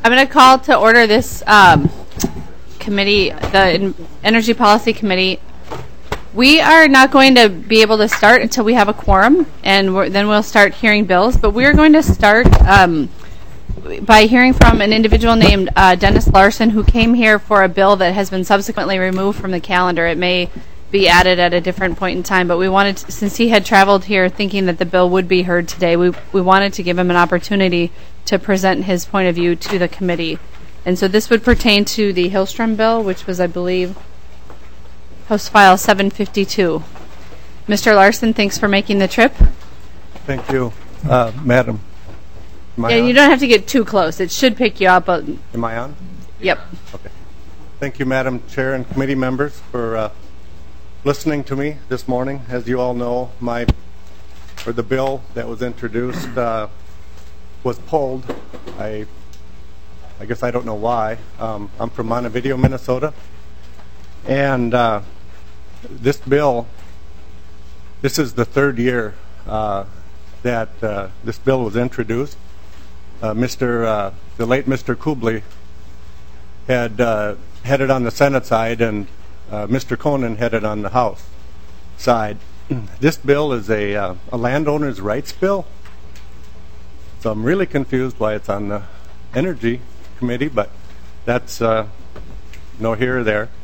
I'm going to call to order this committee, the Energy Policy Committee. We are not going to be able to start until we have a quorum, and then we'll start hearing bills. But we're going to start by hearing from an individual named Dennis Larson, who came here for a bill that has been subsequently removed from the calendar. It may be added at a different point in time, but we wanted to, since he had traveled here thinking that the bill would be heard today, we wanted to give him an opportunity to present his point of view to the committee. And so this would pertain to the Hillstrom bill, which was, I believe, House File 752. Mr. Larson, thanks for making the trip. Thank you, Madam. Yeah, you don't have to get too close. It should pick you up. Am I on? Yep. Okay. Thank you, Madam Chair and committee members, for listening to me this morning. As you all know, the bill that was introduced was pulled. I guess I don't know why. I'm from Montevideo, Minnesota, and this bill, this is the third year that this bill was introduced. The late Mr. Kuble had headed on the Senate side, and Mr. Conan headed on the House side. This bill is a landowner's rights bill. So I'm really confused why it's on the Energy Committee, but that's no here or there.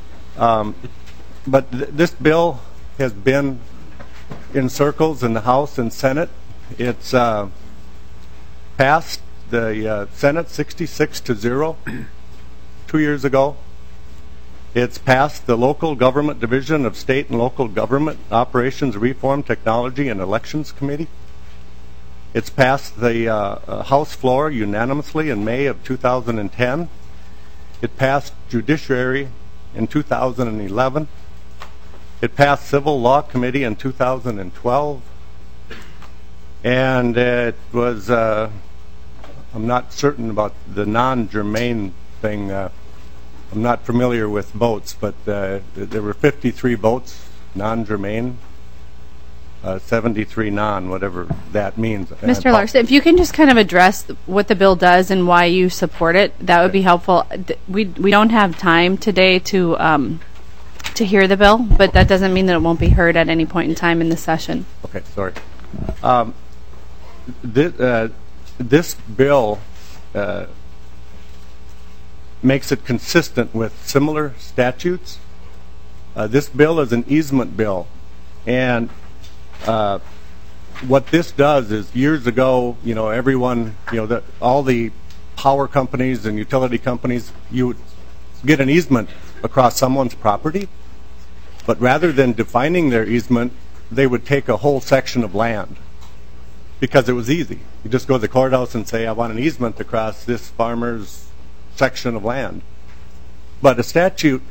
But this bill has been in circles in the House and Senate. It's passed the Senate 66-0 2 years ago. It's passed the Local Government Division of State and Local Government Operations Reform, Technology, and Elections Committee. It's passed the House floor unanimously in May of 2010. It passed Judiciary in 2011. It passed Civil Law Committee in 2012. And it was, I'm not certain about the non-germane thing. I'm not familiar with votes, but there were 53 votes non-germane, 73 non, whatever that means. Mr. Larson, if you can just kind of address what the bill does and why you support it, that would be helpful. We don't have time today to hear the bill, but that doesn't mean that it won't be heard at any point in time in the session. Okay, sorry. This bill makes it consistent with similar statutes. This bill is an easement bill, and what this does is, years ago, everyone, all the power companies and utility companies, you would get an easement across someone's property, but rather than defining their easement, they would take a whole section of land because it was easy. You just go to the courthouse and say, I want an easement across this farmer's section of land. But a statute,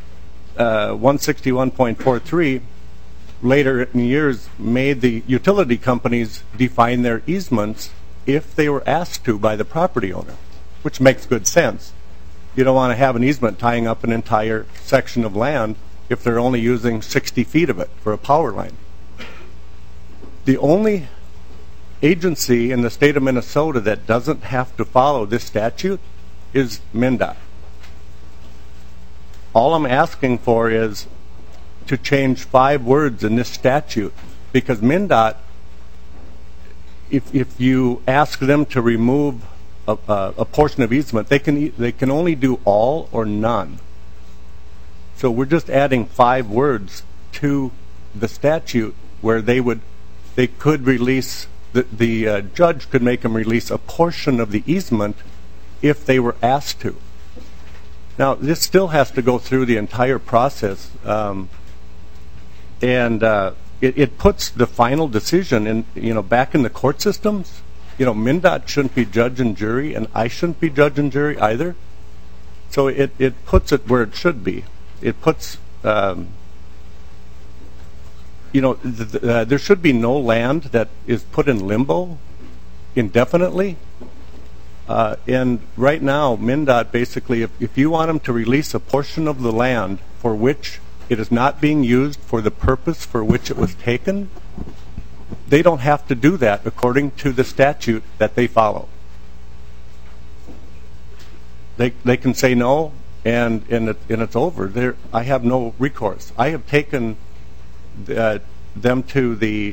161.43, later in years made the utility companies define their easements if they were asked to by the property owner, which makes good sense. You don't want to have an easement tying up an entire section of land if they're only using 60 feet of it for a power line. The only agency in the state of Minnesota that doesn't have to follow this statute is MnDOT. All I'm asking for is to change 5 words in this statute, because MnDOT, if you ask them to remove a portion of easement, they can only do all or none. So we're just adding 5 words to the statute where they could release, the judge could make them release a portion of the easement if they were asked to. Now, this still has to go through the entire process, and it puts the final decision in, back in the court systems. MnDOT shouldn't be judge and jury, and I shouldn't be judge and jury either. So it puts it where it should be. It puts, there should be no land that is put in limbo indefinitely. And right now, MnDOT basically, if you want them to release a portion of the land for which it is not being used for the purpose for which it was taken, they don't have to do that according to the statute that they follow. They can say no, and it's over. I have no recourse. I have taken them to the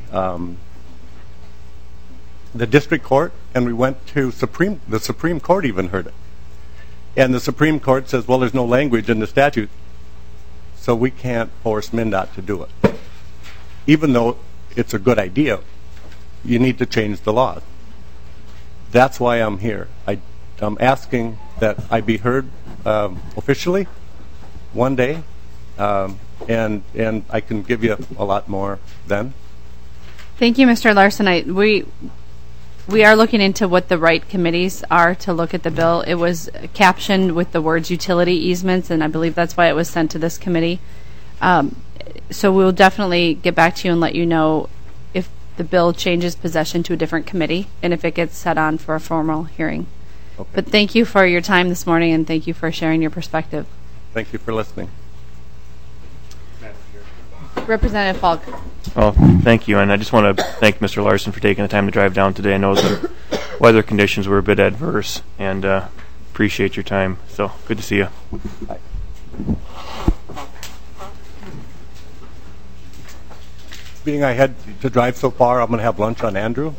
district court, and we went to the Supreme Court even heard it. And the Supreme Court says, well, there's no language in the statute, so we can't force MnDOT to do it. Even though it's a good idea, you need to change the law. That's why I'm here. I'm asking that I be heard officially one day, and I can give you a lot more then. Thank you, Mr. Larson. We are looking into what the right committees are to look at the bill. It was captioned with the words utility easements, and I believe that's why it was sent to this committee. So we'll definitely get back to you and let you know if the bill changes possession to a different committee and if it gets set on for a formal hearing. Okay. But thank you for your time this morning, and thank you for sharing your perspective. Thank you for listening. Representative Falk. Well, thank you, and I just want to thank Mr. Larson for taking the time to drive down today. I know the weather conditions were a bit adverse, and appreciate your time. So, good to see you. Bye. Being I had to drive so far, I'm going to have lunch on Andrew.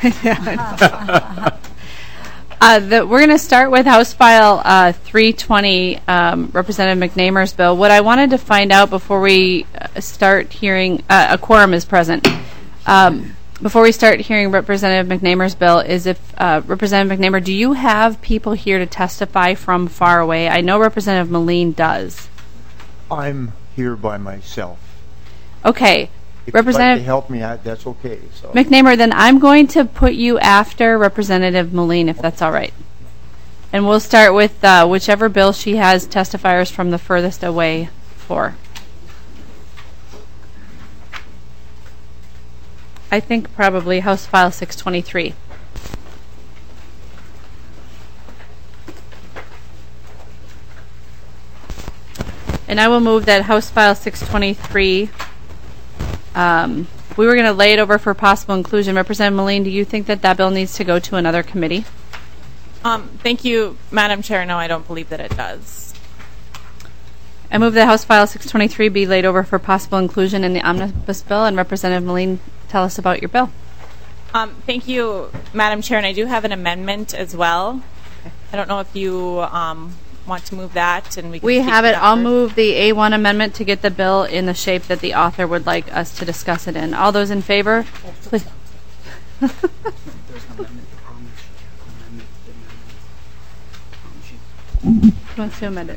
We're going to start with House File 320, Representative McNamer's bill. What I wanted to find out before we start hearing, a quorum is present, before we start hearing Representative McNamer's bill is if, Representative McNamer, do you have people here to testify from far away? I know Representative Moline does. I'm here by myself. Okay. If you'd like to help me out, that's okay. So. McNamer, then I'm going to put you after Representative Moline, if that's all right. And we'll start with whichever bill she has testifiers from the furthest away for. I think probably House File 623. And I will move that House File 623... we were going to lay it over for possible inclusion. Representative Moline, do you think that bill needs to go to another committee? Thank you, Madam Chair. No, I don't believe that it does. I move that House File 623 be laid over for possible inclusion in the omnibus bill. And Representative Moline, tell us about your bill. Thank you, Madam Chair. And I do have an amendment as well. Okay. I don't know if you want to move that, and we have it. I'll move the A1 amendment to get the bill in the shape that the author would like us to discuss it in. All those in favor, please. Who wants to amend it?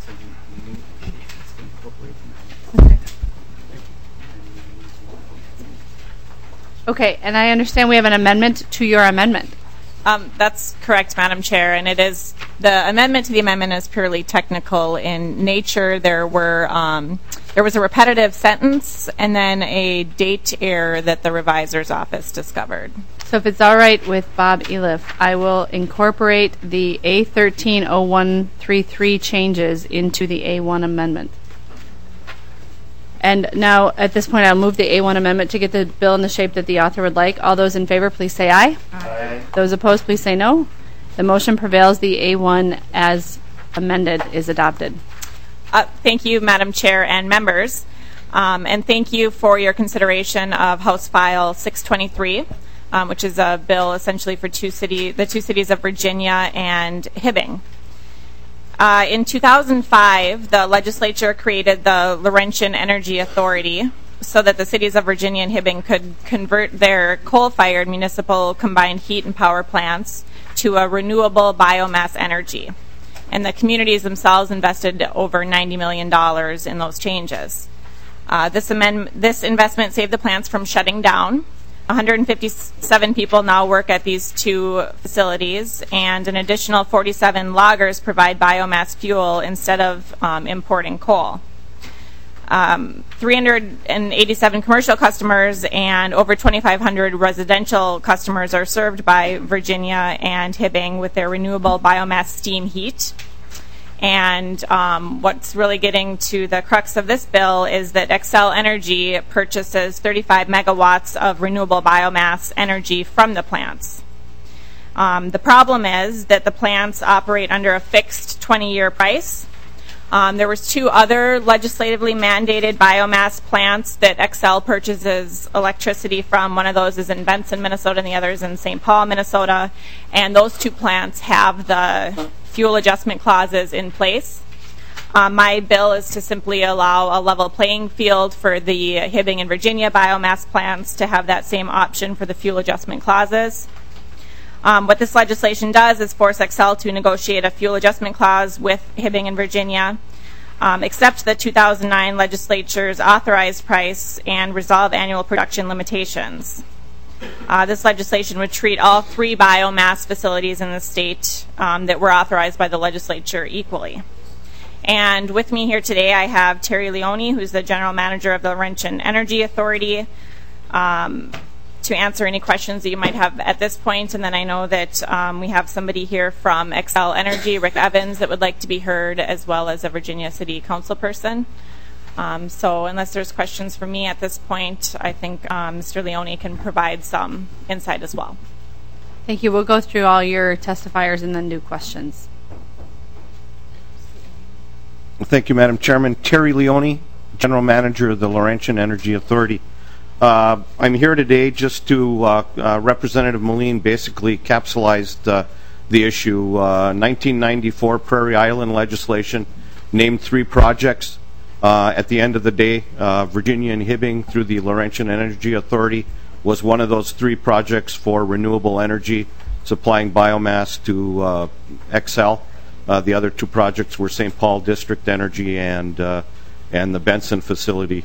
Okay, and I understand we have an amendment to your amendment. That's correct, Madam Chair, and it is the amendment to the amendment is purely technical in nature. There was a repetitive sentence and then a date error that the revisor's office discovered. So if it's all right with Bob Eliff, I will incorporate the A130133 changes into the A1 amendment. And now, at this point, I'll move the A1 amendment to get the bill in the shape that the author would like. All those in favor, please say aye. Aye. Those opposed, please say no. The motion prevails. The A1 as amended is adopted. Thank you, Madam Chair and members. And thank you for your consideration of House File 623, which is a bill essentially for the two cities of Virginia and Hibbing. In 2005, the legislature created the Laurentian Energy Authority so that the cities of Virginia and Hibbing could convert their coal-fired municipal combined heat and power plants to a renewable biomass energy. And the communities themselves invested over $90 million in those changes. This investment saved the plants from shutting down. 157 people now work at these two facilities, and an additional 47 loggers provide biomass fuel instead of importing coal. 387 commercial customers and over 2,500 residential customers are served by Virginia and Hibbing with their renewable biomass steam heat. And what's really getting to the crux of this bill is that Xcel Energy purchases 35 megawatts of renewable biomass energy from the plants. The problem is that the plants operate under a fixed 20-year price. There was 2 other legislatively mandated biomass plants that Xcel purchases electricity from. One of those is in Benson, Minnesota, and the other is in St. Paul, Minnesota. And those 2 plants have the fuel adjustment clauses in place. My bill is to simply allow a level playing field for the Hibbing and Virginia biomass plants to have that same option for the fuel adjustment clauses. What this legislation does is force Xcel to negotiate a fuel adjustment clause with Hibbing and Virginia, accept the 2009 legislature's authorized price, and resolve annual production limitations. This legislation would treat all 3 biomass facilities in the state that were authorized by the legislature equally. And with me here today, I have Terry Leone, who's the General Manager of the Laurentian Energy Authority, to answer any questions that you might have at this point. And then I know that we have somebody here from Xcel Energy, Rick Evans, that would like to be heard, as well as a Virginia City Council person. So unless there's questions for me at this point, I think Mr. Leone can provide some insight as well. Thank you. We'll go through all your testifiers and then do questions. Thank you, Madam Chairman. Terry Leone, General Manager of the Laurentian Energy Authority. I'm here today just to, Representative Moline basically capsulized the issue. 1994 Prairie Island legislation named 3 projects. At the end of the day, Virginia and Hibbing, through the Laurentian Energy Authority, was one of those 3 projects for renewable energy, supplying biomass to Xcel. The other 2 projects were St. Paul District Energy and the Benson facility.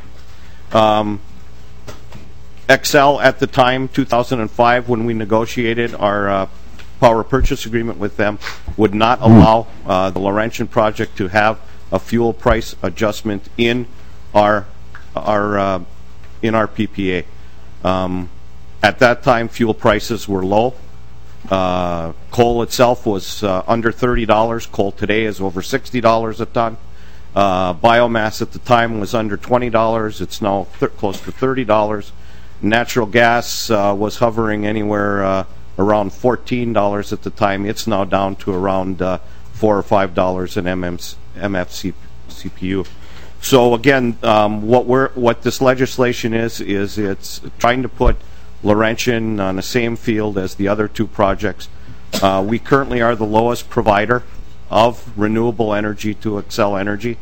Xcel at the time, 2005, when we negotiated our power purchase agreement with them, would not allow the Laurentian project to have a fuel price adjustment in our PPA. At that time, fuel prices were low. Coal itself was under $30. Coal today is over $60 a ton. Biomass at the time was under $20. It's now close to $30. Natural gas was hovering anywhere around $14 at the time. It's now down to around $4 or $5 an MFCPU. So again, what this legislation is it's trying to put Laurentian on the same field as the other 2 projects. We currently are the lowest provider of renewable energy to Xcel Energy.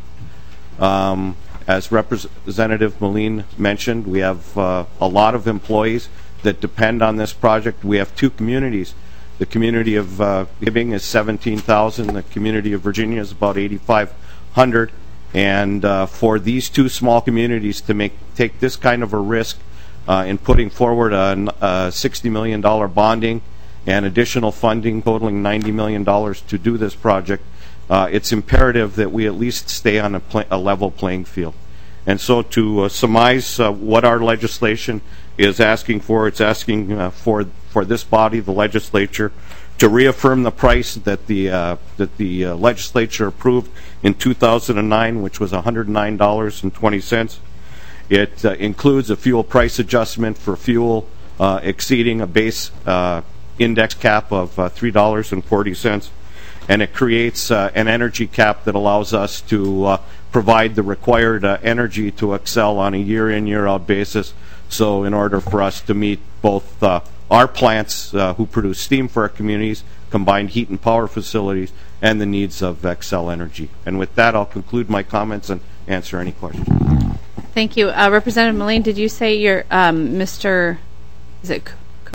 As Representative Moline mentioned, we have a lot of employees that depend on this project. We have 2 communities. The community of Hibbing is 17,000. The community of Virginia is about 8,500. And for these 2 small communities to take this kind of a risk in putting forward a $60 million bonding and additional funding totaling $90 million to do this project, it's imperative that we at least stay on a level playing field. And so to surmise what our legislation is asking for, it's asking for this body, the legislature, to reaffirm the price that the legislature approved in 2009, which was $109.20. It includes a fuel price adjustment for fuel exceeding a base index cap of $3.40, and it creates an energy cap that allows us to provide the required energy to Xcel on a year-in, year-out basis. So in order for us to meet both our plants who produce steam for our communities, combined heat and power facilities, and the needs of Xcel Energy. And with that, I'll conclude my comments and answer any questions. Thank you. Representative Moline, did you say you're Mr. Is it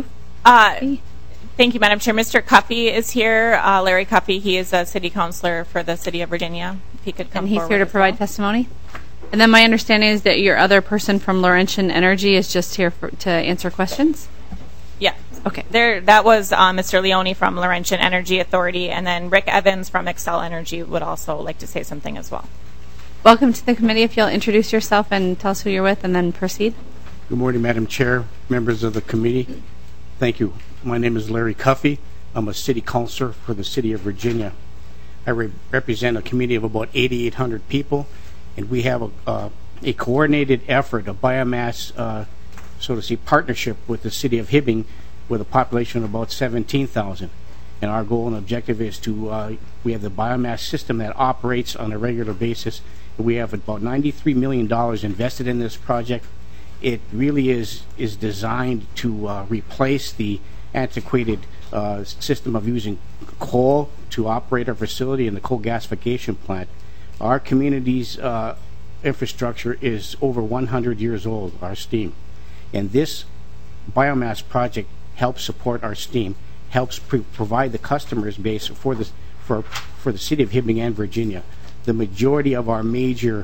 Thank you, Madam Chair. Mr. Cuffey is here. Larry Cuffey, he is a city councilor for the city of Virginia. If he could come forward. And he's here to provide well. testimony? And then my understanding is that your other person from Laurentian Energy is just here to answer questions? Yeah. Okay. That was Mr. Leone from Laurentian Energy Authority, and then Rick Evans from Xcel Energy would also like to say something as well. Welcome to the committee. If you'll introduce yourself and tell us who you're with, and then proceed. Good morning, Madam Chair, members of the committee. Thank you. My name is Larry Cuffey. I'm a city councilor for the city of Virginia. I represent a community of about 8,800 people, and we have a coordinated effort, a biomass, so to say, partnership with the city of Hibbing with a population of about 17,000. And our goal and objective is to, we have the biomass system that operates on a regular basis. We have about $93 million invested in this project. It really is designed to replace the antiquated system of using coal to operate our facility and the coal gasification plant. Our community's infrastructure is over 100 years old, our steam. And this biomass project helps support our steam, helps provide the customers base for the city of Hibbing and Virginia. The majority of our major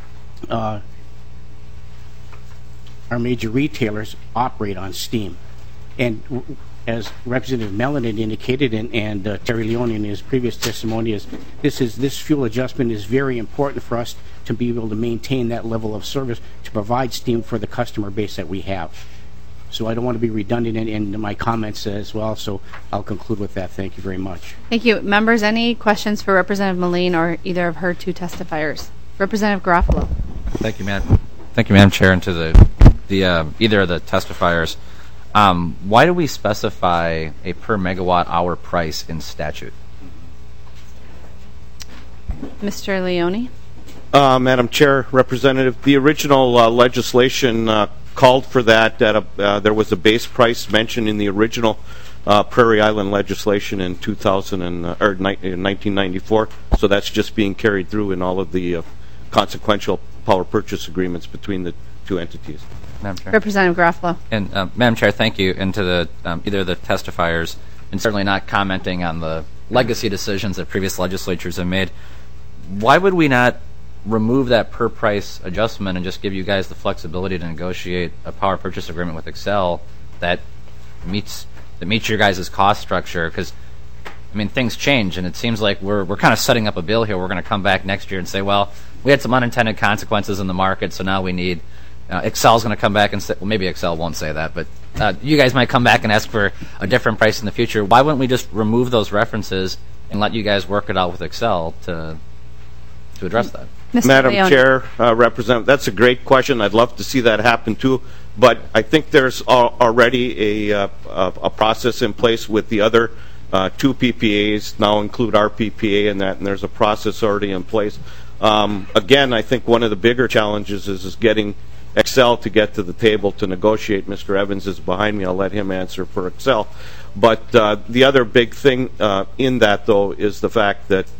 retailers operate on steam. And as Representative Mellon had indicated, and Terry Leone in his previous testimony, this fuel adjustment is very important for us to be able to maintain that level of service to provide steam for the customer base that we have. So I don't want to be redundant in my comments as well, so I'll conclude with that. Thank you very much. Thank you. Members, any questions for Representative Moline or either of her two testifiers? Representative Garofalo. Thank you, Madam Chair, and to the either of the testifiers. Why do we specify a per megawatt hour price in statute? Mr. Leone. Madam Chair, Representative, the original legislation called for that. There was a base price mentioned in the original Prairie Island legislation in 1994. So that's just being carried through in all of the consequential power purchase agreements between the two entities. Madam Chair. Representative Garofalo. And Madam Chair, thank you, and to the either of the testifiers, and certainly not commenting on the legacy decisions that previous legislatures have made. Why would we not remove that per price adjustment and just give you guys the flexibility to negotiate a power purchase agreement with Xcel that meets your guys' cost structure? Because I mean, things change, and it seems like we're kind of setting up a bill here. We're going to come back next year and say, well, we had some unintended consequences in the market, so now we need. Xcel's going to come back and say, well, maybe Xcel won't say that, but you guys might come back and ask for a different price in the future. Why wouldn't we just remove those references and let you guys work it out with Xcel to address that? Mr. Madam Leone. Chair, Representative, that's a great question. I'd love to see that happen too, but I think there's already a process in place with the other two PPAs, now include our PPA in that, and there's a process already in place. Again, I think one of the bigger challenges is getting Xcel to get to the table to negotiate. Mr. Evans is behind me. I'll let him answer for Xcel. But the other big thing in that, though, is the fact that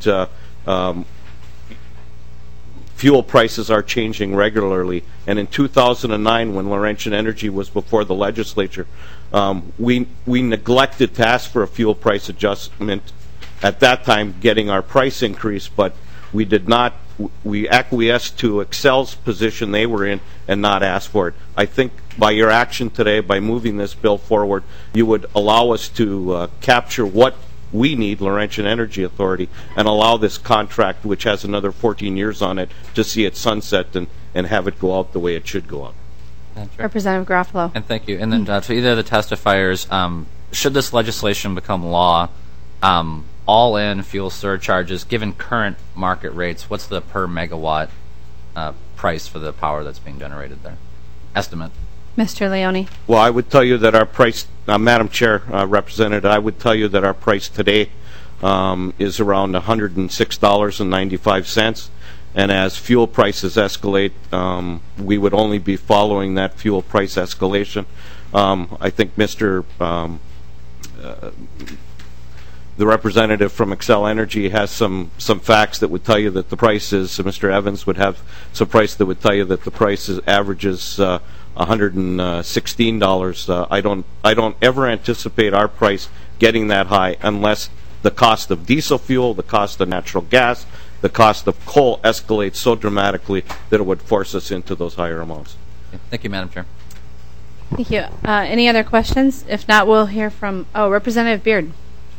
fuel prices are changing regularly. And in 2009, when Laurentian Energy was before the legislature, we neglected to ask for a fuel price adjustment at that time, getting our price increase, but we did not. We acquiesced to Xcel's position they were in and not ask for it. I think by your action today, by moving this bill forward, you would allow us to capture what we need, Laurentian Energy Authority, and allow this contract, which has another 14 years on it, to see it sunset and have it go out the way it should go out. Representative Garofalo. And thank you. And then to either of the testifiers, should this legislation become law, all-in fuel surcharges, given current market rates, what's the per megawatt price for the power that's being generated there? Estimate. Mr. Leone. Well, I would tell you that our price, Madam Chair, Representative, I would tell you that our price today is around $106.95. And as fuel prices escalate, we would only be following that fuel price escalation. I think the representative from Xcel Energy has some facts that would tell you that the price is, Mr. Evans would have some price that would tell you that the price averages $116. I don't ever anticipate our price getting that high unless the cost of diesel fuel, the cost of natural gas, the cost of coal escalates so dramatically that it would force us into those higher amounts. Thank you, Madam Chair. Thank you. Any other questions? If not, we'll hear from Representative Beard.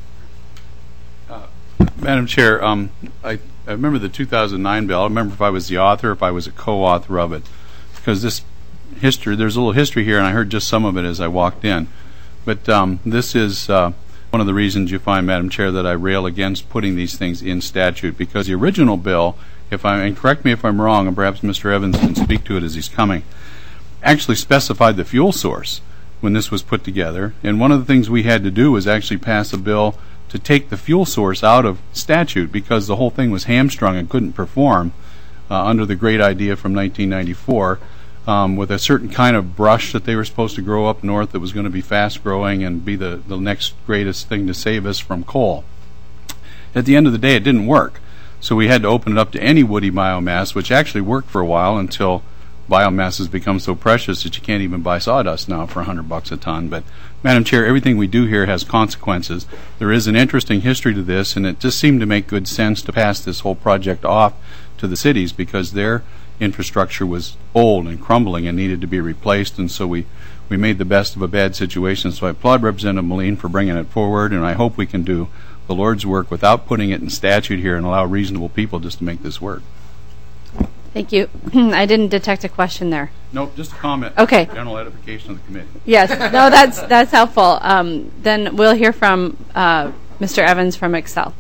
Madam Chair, I remember the 2009 bill. I don't remember if I was the author, if I was a co-author of it, because this history, there's a little history here, and I heard just some of it as I walked in. But this is one of the reasons you find, Madam Chair, that I rail against putting these things in statute, because the original bill, and correct me if I'm wrong, and perhaps Mr. Evans can speak to it as he's coming, actually specified the fuel source. when this was put together. And one of the things we had to do was actually pass a bill to take the fuel source out of statute because the whole thing was hamstrung and couldn't perform under the great idea from 1994 with a certain kind of brush that they were supposed to grow up north that was going to be fast growing and be the next greatest thing to save us from coal. At the end of the day, it didn't work. So we had to open it up to any woody biomass, which actually worked for a while until biomass has become so precious that you can't even buy sawdust now for $100 a ton. But, Madam Chair, everything we do here has consequences. There is an interesting history to this, and it just seemed to make good sense to pass this whole project off to the cities because their infrastructure was old and crumbling and needed to be replaced, and so we made the best of a bad situation. So I applaud Representative Moline for bringing it forward, and I hope we can do the Lord's work without putting it in statute here and allow reasonable people just to make this work. Thank you. I didn't detect a question there. Nope, just a comment. Okay. General edification of the committee. Yes. No, that's helpful. Then we'll hear from Mr. Evans from Excel.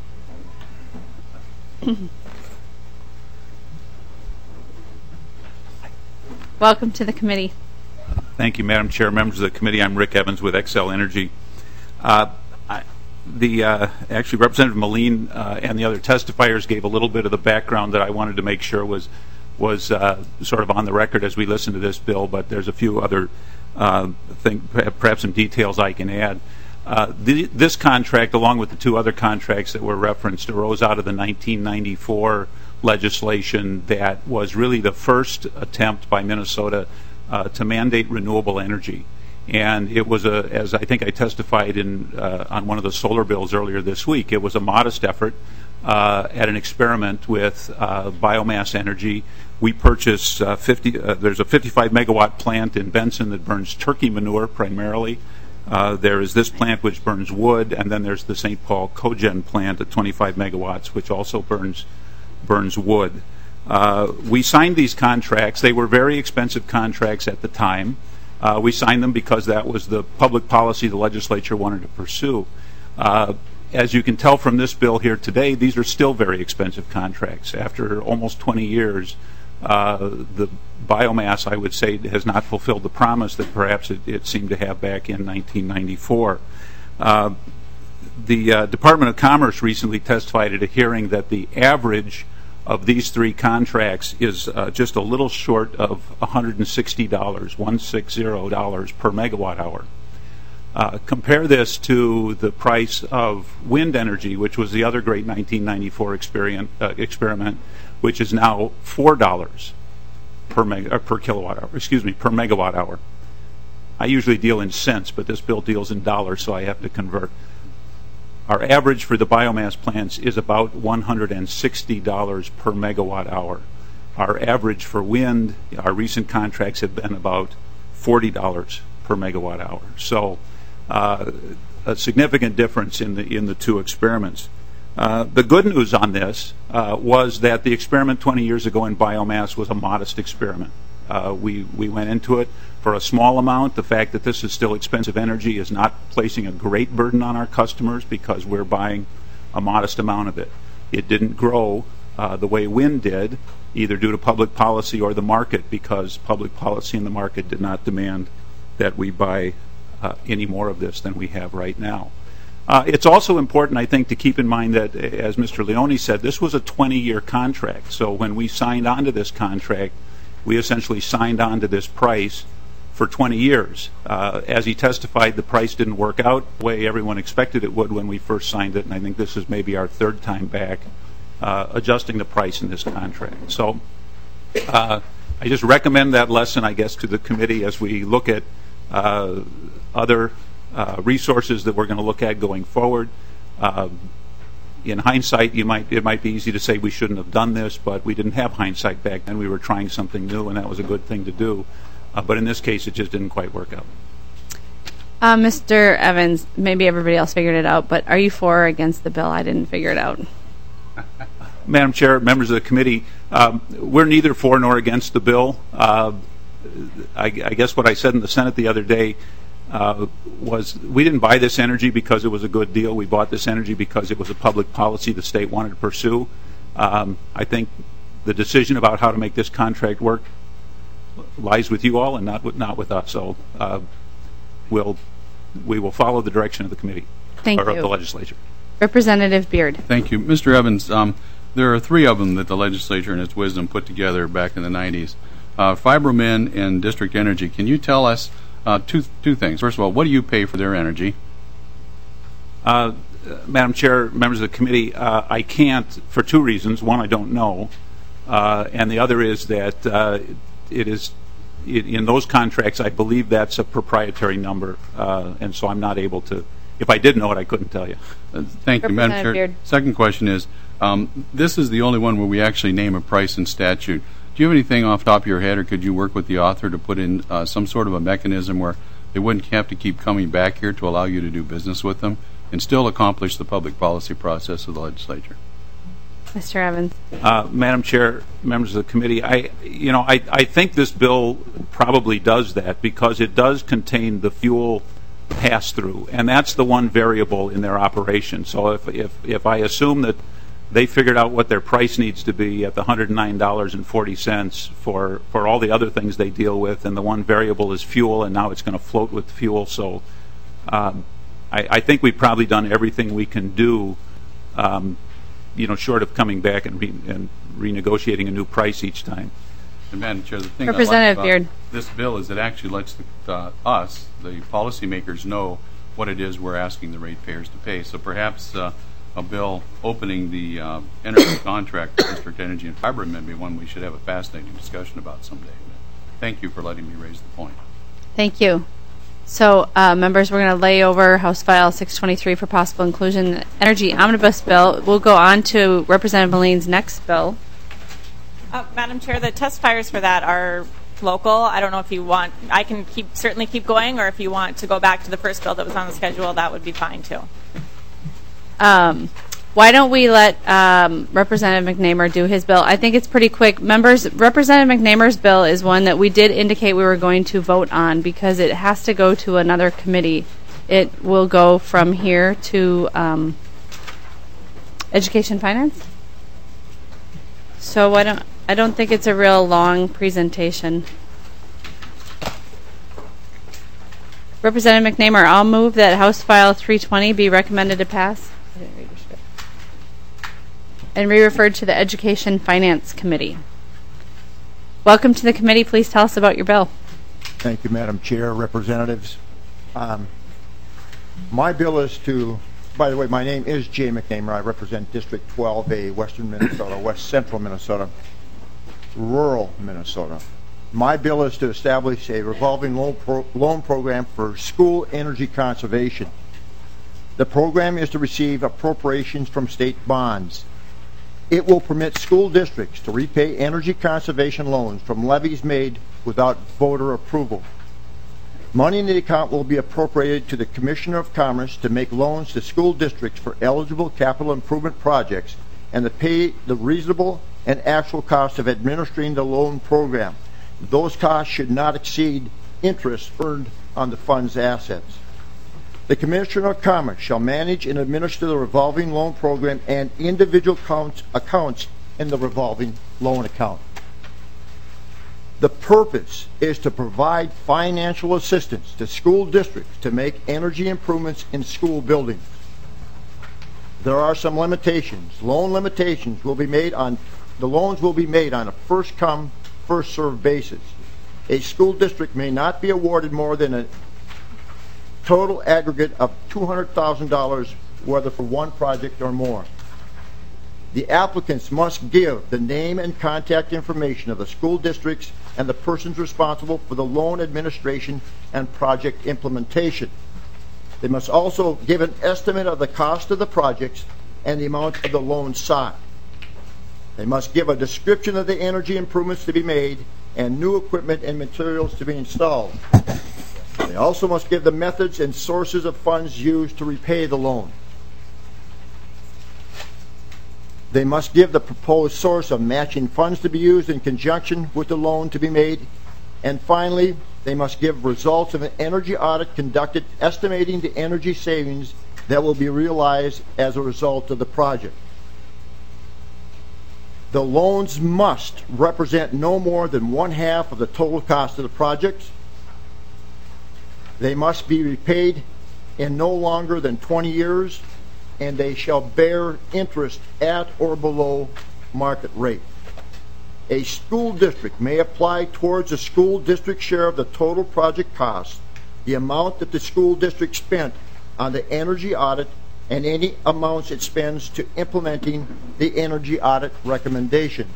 Welcome to the committee. Thank you, Madam Chair, members of the committee. I'm Rick Evans with Excel Energy. Actually, Representative Moline and the other testifiers gave a little bit of the background that I wanted to make sure was sort of on the record as we listen to this bill, but there's a few other perhaps some details I can add. This contract, along with the two other contracts that were referenced, arose out of the 1994 legislation that was really the first attempt by Minnesota to mandate renewable energy. And it was as I think I testified on one of the solar bills earlier this week, it was a modest effort at an experiment with biomass energy. We purchased there's a 55 megawatt plant in Benson that burns turkey manure primarily. There is this plant which burns wood, and then there's the St. Paul Cogen plant at 25 megawatts, which also burns wood. We signed these contracts. They were very expensive contracts at the time. We signed them because that was the public policy the legislature wanted to pursue. As you can tell from this bill here today, these are still very expensive contracts. After almost 20 years, the biomass, I would say, has not fulfilled the promise that perhaps it seemed to have back in 1994. The Department of Commerce recently testified at a hearing that the average of these three contracts is just a little short of $160, $160 per megawatt hour. Compare this to the price of wind energy, which was the other great 1994 experiment, which is now $4 per megawatt hour. I usually deal in cents, but this bill deals in dollars, so I have to convert. Our average for the biomass plants is about $160 per megawatt hour. Our average for wind, our recent contracts have been about $40 per megawatt hour. So a significant difference in the two experiments. The good news on this was that the experiment 20 years ago in biomass was a modest experiment. We went into it for a small amount. The fact that this is still expensive energy is not placing a great burden on our customers because we're buying a modest amount of it. It didn't grow the way wind did, either due to public policy or the market, because public policy and the market did not demand that we buy any more of this than we have right now. It's also important, I think, to keep in mind that, as Mr. Leone said, this was a 20-year contract. So when we signed on to this contract, we essentially signed on to this price for 20 years. As he testified, the price didn't work out the way everyone expected it would when we first signed it, and I think this is maybe our third time back adjusting the price in this contract. So I just recommend that lesson, I guess, to the committee as we look at other resources that we're going to look at going forward. In hindsight, it might be easy to say we shouldn't have done this, but we didn't have hindsight back then. We were trying something new, and that was a good thing to do. But in this case, it just didn't quite work out. Mr. Evans, maybe everybody else figured it out, but are you for or against the bill? I didn't figure it out. Madam Chair, members of the committee, we're neither for nor against the bill. I guess what I said in the Senate the other day was we didn't buy this energy because it was a good deal. We bought this energy because it was a public policy the state wanted to pursue. I think the decision about how to make this contract work lies with you all and not with us. So we will follow the direction of the committee Thank or you. of the legislature. Representative Beard. Thank you. Mr. Evans, there are three of them that the legislature in its wisdom put together back in the 90s. Fibromin and District Energy. Can you tell us two things? First of all, what do you pay for their energy? Madam Chair, members of the committee, I can't for two reasons. One, I don't know, and the other is that it is in those contracts. I believe that's a proprietary number, and so I'm not able to. If I did know it, I couldn't tell you. Thank you, Madam Chair. Beard. Second question is, this is the only one where we actually name a price in statute. Do you have anything off the top of your head, or could you work with the author to put in some sort of a mechanism where they wouldn't have to keep coming back here to allow you to do business with them and still accomplish the public policy process of the legislature? Mr. Evans. Madam Chair, members of the committee, I think this bill probably does that because it does contain the fuel pass-through, and that's the one variable in their operation. So if I assume that they figured out what their price needs to be at the $109.40 for all the other things they deal with, and the one variable is fuel, and now it's going to float with fuel. So I think we've probably done everything we can do, short of coming back and renegotiating a new price each time. And Madam Chair, the thing Representative I like Beard. about this bill is it actually lets us, the policymakers, know what it is we're asking the ratepayers to pay. So perhaps a bill opening the energy contract for District Energy and Fibromin may be one we should have a fascinating discussion about someday. Thank you for letting me raise the point. Thank you. So, members, we're going to lay over House File 623 for possible inclusion. Energy Omnibus Bill. We'll go on to Representative Moline's next bill. Madam Chair, the testifiers for that are local. I don't know if you want, I can certainly keep going, or if you want to go back to the first bill that was on the schedule, that would be fine too. Why don't we let Representative McNamara do his bill? I think it's pretty quick. Members, Representative McNamara's bill is one that we did indicate we were going to vote on because it has to go to another committee. It will go from here to Education Finance. So I don't think it's a real long presentation. Representative McNamara, I'll move that House File 320 be recommended to pass and re-referred to the Education Finance Committee. Welcome to the committee. Please tell us about your bill. Thank you, Madam Chair, representatives. My bill is to, by the way, my name is Jay McNamara. I represent District 12A, Western Minnesota, West Central Minnesota, rural Minnesota. My bill is to establish a revolving loan program for school energy conservation. The program is to receive appropriations from state bonds. It will permit school districts to repay energy conservation loans from levies made without voter approval. Money in the account will be appropriated to the Commissioner of Commerce to make loans to school districts for eligible capital improvement projects and to pay the reasonable and actual cost of administering the loan program. Those costs should not exceed interest earned on the fund's assets. The Commissioner of Commerce shall manage and administer the revolving loan program and individual accounts in the revolving loan account. The purpose is to provide financial assistance to school districts to make energy improvements in school buildings. There are some limitations. Loan limitations will be made on, the loans will be made on a first-come, first-served basis. A school district may not be awarded more than a total aggregate of $200,000, whether for one project or more. The applicants must give the name and contact information of the school districts and the persons responsible for the loan administration and project implementation. They must also give an estimate of the cost of the projects and the amount of the loan sought. They must give a description of the energy improvements to be made and new equipment and materials to be installed. They also must give the methods and sources of funds used to repay the loan. They must give the proposed source of matching funds to be used in conjunction with the loan to be made. And finally, they must give results of an energy audit conducted estimating the energy savings that will be realized as a result of the project. The loans must represent no more than 1/2 of the total cost of the project. They must be repaid in no longer than 20 years, and they shall bear interest at or below market rate. A school district may apply towards the school district share of the total project cost the amount that the school district spent on the energy audit and any amounts it spends to implementing the energy audit recommendation.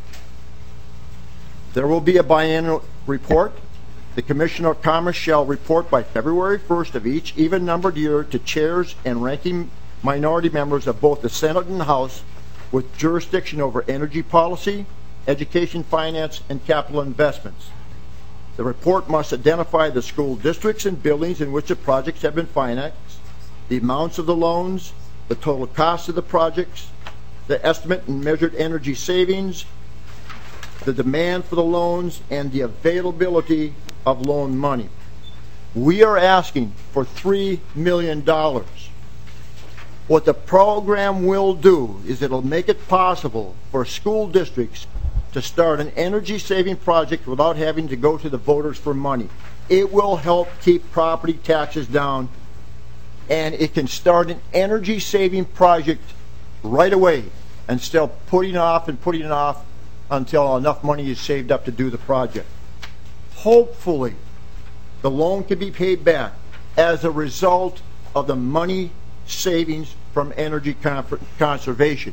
There will be a biennial report. The Commissioner of Commerce shall report by February 1st of each even-numbered year to chairs and ranking minority members of both the Senate and House with jurisdiction over energy policy, education, finance, and capital investments. The report must identify the school districts and buildings in which the projects have been financed, the amounts of the loans, the total cost of the projects, the estimate and measured energy savings, the demand for the loans, and the availability of loan money. We are asking for $3 million. What the program will do is it'll make it possible for school districts to start an energy-saving project without having to go to the voters for money. It will help keep property taxes down, and it can start an energy-saving project right away instead of putting it off until enough money is saved up to do the project. Hopefully, the loan can be paid back as a result of the money savings from energy conservation.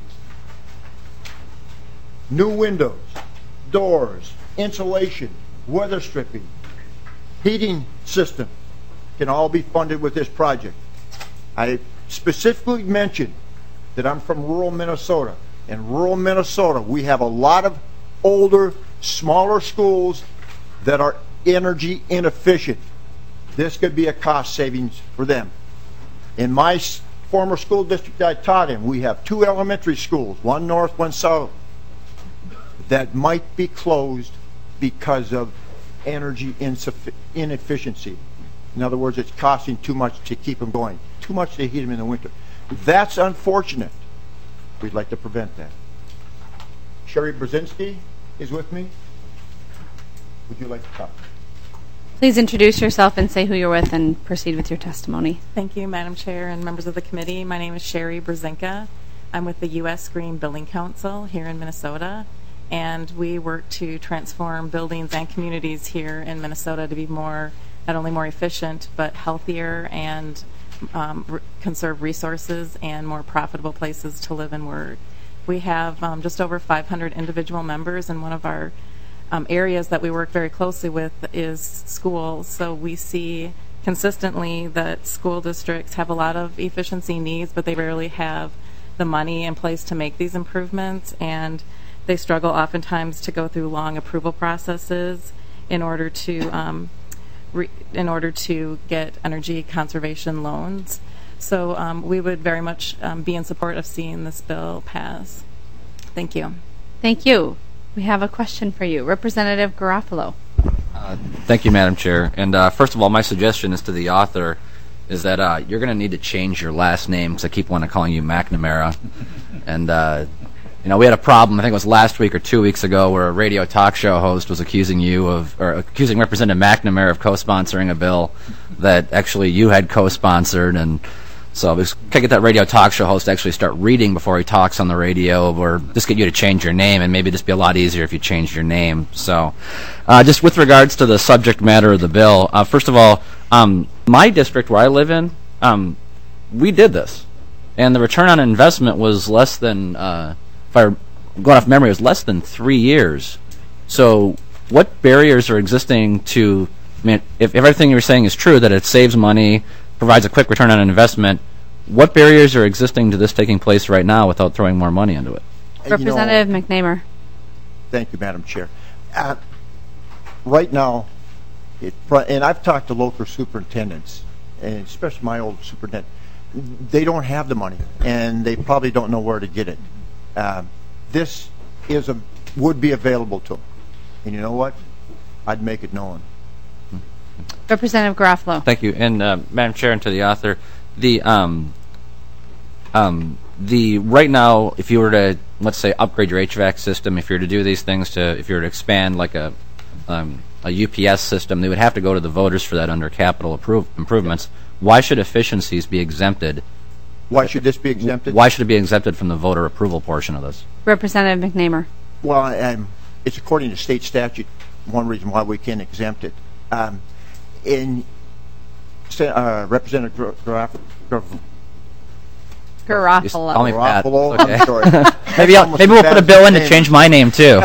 New windows, doors, insulation, weather stripping, heating system can all be funded with this project. I specifically mentioned that I'm from rural Minnesota. In rural Minnesota, we have a lot of older, smaller schools that are energy inefficient. This could be a cost savings for them. In my former school district I taught in, we have 2 elementary schools, one north, one south, that might be closed because of energy inefficiency. In other words, it's costing too much to keep them going, too much to heat them in the winter. That's unfortunate. We'd like to prevent that. Sherry Brzezinski is with me. Would you like to talk? Please introduce yourself and say who you're with and proceed with your testimony. Thank you, Madam Chair and members of the committee. My name is Sherry Brzezinka. I'm with the U.S. Green Building Council here in Minnesota, and we work to transform buildings and communities here in Minnesota to be not only more efficient, but healthier and conserve resources and more profitable places to live and work. We have just over 500 individual members, and one of our areas that we work very closely with is schools. So we see consistently that school districts have a lot of efficiency needs, but they rarely have the money in place to make these improvements, and they struggle oftentimes to go through long approval processes in order to get energy conservation loans. So we would very much be in support of seeing this bill pass. Thank you. Thank you. We have a question for you. Representative Garofalo. Thank you, Madam Chair. And first of all, my suggestion is to the author is that you're going to need to change your last name, because I keep wanting to call you McNamara. And, we had a problem, I think it was last week or 2 weeks ago, where a radio talk show host was accusing Representative McNamara of co-sponsoring a bill that actually you had co-sponsored. And so we can get that radio talk show host to actually start reading before he talks on the radio, or just get you to change your name, and maybe just be a lot easier if you changed your name. So just with regards to the subject matter of the bill, first of all, my district where I live in, we did this. And the return on investment was less than, if I'm going off memory, it was less than 3 years. So what barriers are existing to, if everything you're saying is true, that it saves money, provides a quick return on investment, what barriers are existing to this taking place right now without throwing more money into it? Representative McNamara. Thank you, Madam Chair. Right now, and I've talked to local superintendents, and especially my old superintendent, they don't have the money, and they probably don't know where to get it. This would be available to them. And you know what? I'd make it known. Representative Garofalo. Thank you. And Madam Chair, and to the author, the right now, if you were to, let's say, upgrade your HVAC system, if you were to do these things if you were to expand like a a UPS system, they would have to go to the voters for that under capital improvements. Why should efficiencies be exempted? Why should this be exempted? Why should it be exempted from the voter approval portion of this? Representative McNamara. Well, it's according to state statute, one reason why we can't exempt it. Representative Garofalo. Call me Pat. Garofalo, Okay. I'm sorry. Maybe we'll put a bill in to change my name too.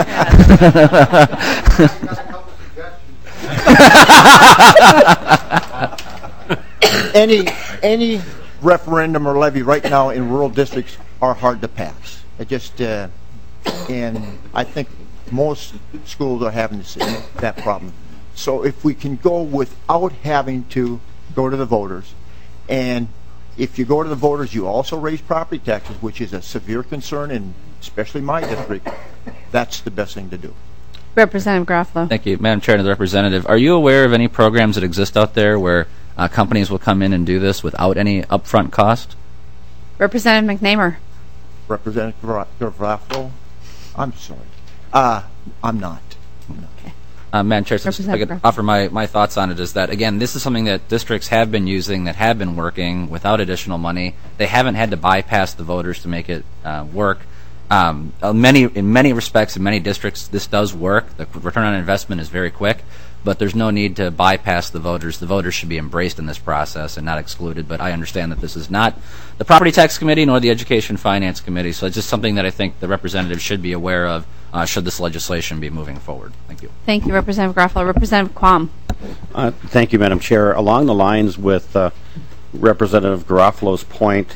Any referendum or levy right now in rural districts are hard to pass. It just and I think most schools are having that problem. So if we can go without having to go to the voters, and if you go to the voters, you also raise property taxes, which is a severe concern in especially my district, that's the best thing to do. Representative Garofalo. Thank you. Madam Chair and the Representative, are you aware of any programs that exist out there where companies will come in and do this without any upfront cost? Representative McNamara. Representative Garofalo, I'm sorry. I'm not. Okay. Madam Chair, if I could offer my thoughts on it is that, again, this is something that districts have been using, that have been working without additional money. They haven't had to bypass the voters to make it work. In many respects, in many districts, this does work. The return on investment is very quick, but there's no need to bypass the voters. The voters should be embraced in this process and not excluded, but I understand that this is not the Property Tax Committee nor the Education Finance Committee, so it's just something that I think the representative should be aware of should this legislation be moving forward. Thank you. Thank you, Representative Garofalo. Representative Quam. Thank you, Madam Chair. Along the lines with Representative Garofalo's point,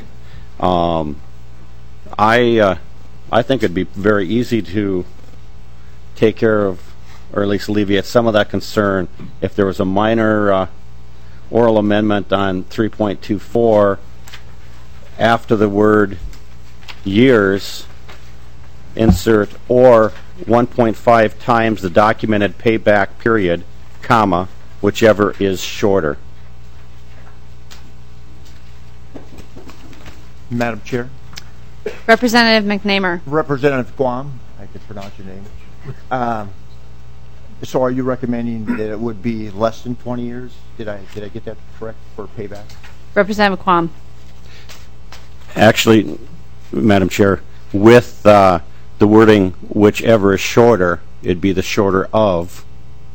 I think it'd be very easy to take care of, or at least alleviate some of that concern, if there was a minor oral amendment on 3.24 after the word years, insert or 1.5 times the documented payback period, comma, whichever is shorter. Madam Chair. Representative McNamara. Representative Guam, I could pronounce your name. So are you recommending that it would be less than 20 years? Did I get that correct for payback? Representative Quam. Actually, Madam Chair, with the wording whichever is shorter, it'd be the shorter of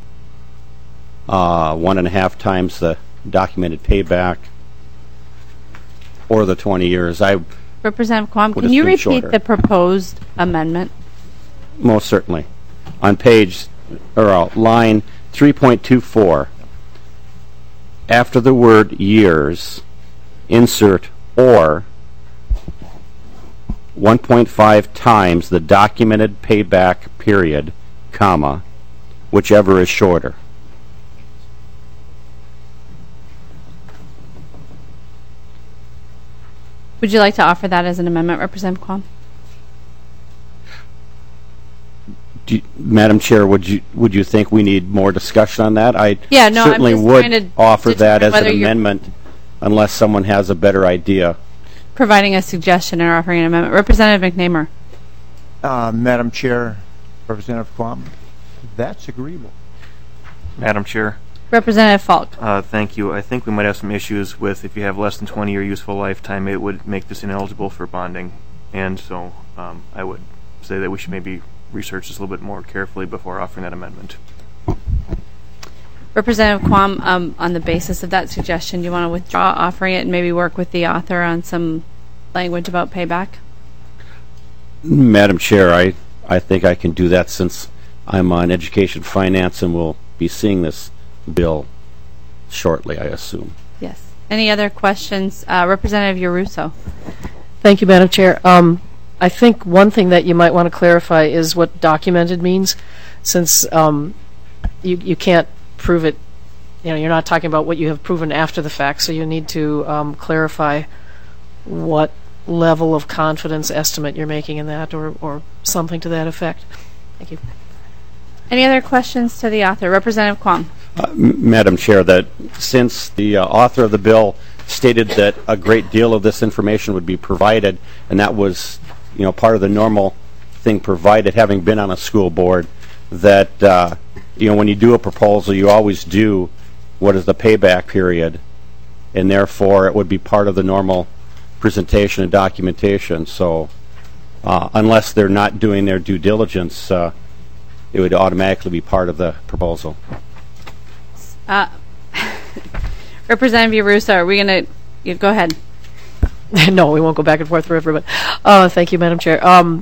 1.5 times the documented payback or the 20 years. Representative Quam, can you repeat the proposed amendment? Most certainly. On line 3.24, after the word years, insert or 1.5 times the documented payback period, comma, whichever is shorter. Would you like to offer that as an amendment, Representative Quam? Madam Chair, would you think we need more discussion on that? I certainly I'm would offer that as an amendment unless someone has a better idea. Providing a suggestion or offering an amendment. Representative McNamara. Madam Chair, Representative Quam, that's agreeable. Madam Chair. Representative Falk. Thank you. I think we might have some issues with if you have less than 20-year useful lifetime, it would make this ineligible for bonding. And so I would say that we should maybe research this a little bit more carefully before offering that amendment. Representative Quam, on the basis of that suggestion, do you want to withdraw offering it and maybe work with the author on some language about payback? Madam Chair, I think I can do that since I'm on Education Finance and will be seeing this bill shortly, I assume. Yes. Any other questions? Representative Yaruso. Thank you, Madam Chair. I think one thing that you might want to clarify is what documented means, since you can't prove it. You're not talking about what you have proven after the fact, so you need to clarify what level of confidence estimate you're making in that, or something to that effect. Thank you. Any other questions to the author? Representative Quam. Madam Chair, that since the author of the bill stated that a great deal of this information would be provided, and that was part of the normal thing provided, having been on a school board, that when you do a proposal, you always do what is the payback period, and therefore it would be part of the normal presentation and documentation. So unless they're not doing their due diligence, it would automatically be part of the proposal. Representative Yarusa, are we going to go ahead? No, we won't go back and forth forever. But thank you, Madam Chair.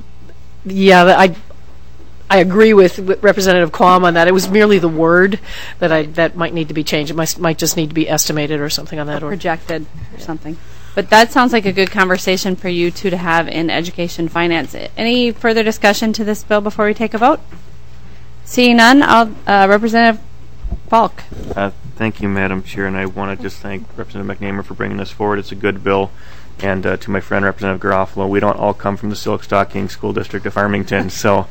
Yeah, I agree with Representative Quam on that. It was merely the word that might need to be changed. It might just need to be estimated or something on that order. Projected or something. But that sounds like a good conversation for you two to have in education finance. Any further discussion to this bill before we take a vote? Seeing none, Representative Falk. Thank you, Madam Chair, and I want to just thank Representative McNamer for bringing this forward. It's a good bill. And to my friend Representative Garofalo, we don't all come from the Silk Stocking School District of Farmington, so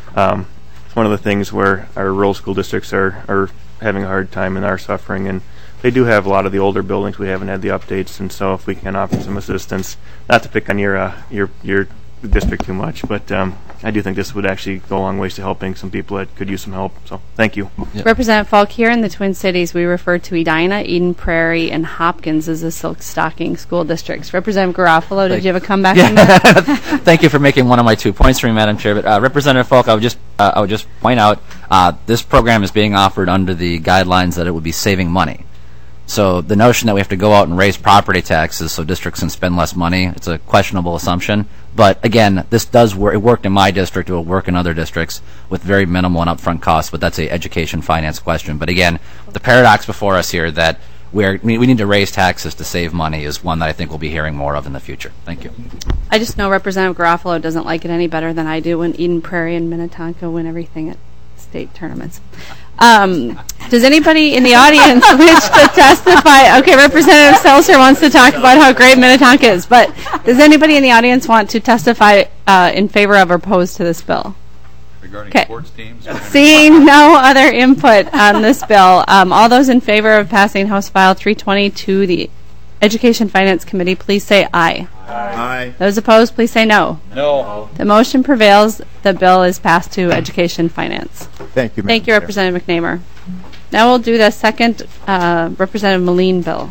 it's one of the things where our rural school districts are having a hard time and are suffering, and they do have a lot of the older buildings. We haven't had the updates, and so if we can offer some assistance, not to pick on your district too much, but I do think this would actually go a long ways to helping some people that could use some help. So thank you. Yep. Representative Falk, here in the Twin Cities, we refer to Edina, Eden Prairie, and Hopkins as the Silk Stocking school districts. Representative Garofalo, did you have a comeback on that? Thank you for making one of my 2 points for me, Madam Chair. But Representative Falk, I would just point out this program is being offered under the guidelines that it would be saving money. So the notion that we have to go out and raise property taxes so districts can spend less money, it's a questionable assumption. But again, this does work. It worked in my district. It will work in other districts with very minimal and upfront costs, but that's an education finance question. But again, the paradox before us here that we need to raise taxes to save money is one that I think we'll be hearing more of in the future. Thank you. I just know Representative Garofalo doesn't like it any better than I do when Eden Prairie and Minnetonka win everything at state tournaments. Does anybody in the audience wish to testify? Okay, Representative Seltzer wants to talk about how great Minnetonka is, but does anybody in the audience want to testify in favor of or opposed to this bill? Regarding sports teams? Seeing no other input on this bill, all those in favor of passing House File 320 to the Education Finance Committee, please say aye. Aye. Those opposed, please say no. No. The motion prevails. The bill is passed to Education Finance. Thank you, Madam Thank you, Chair. Representative McNamer. Now we'll do the second Representative Moline bill.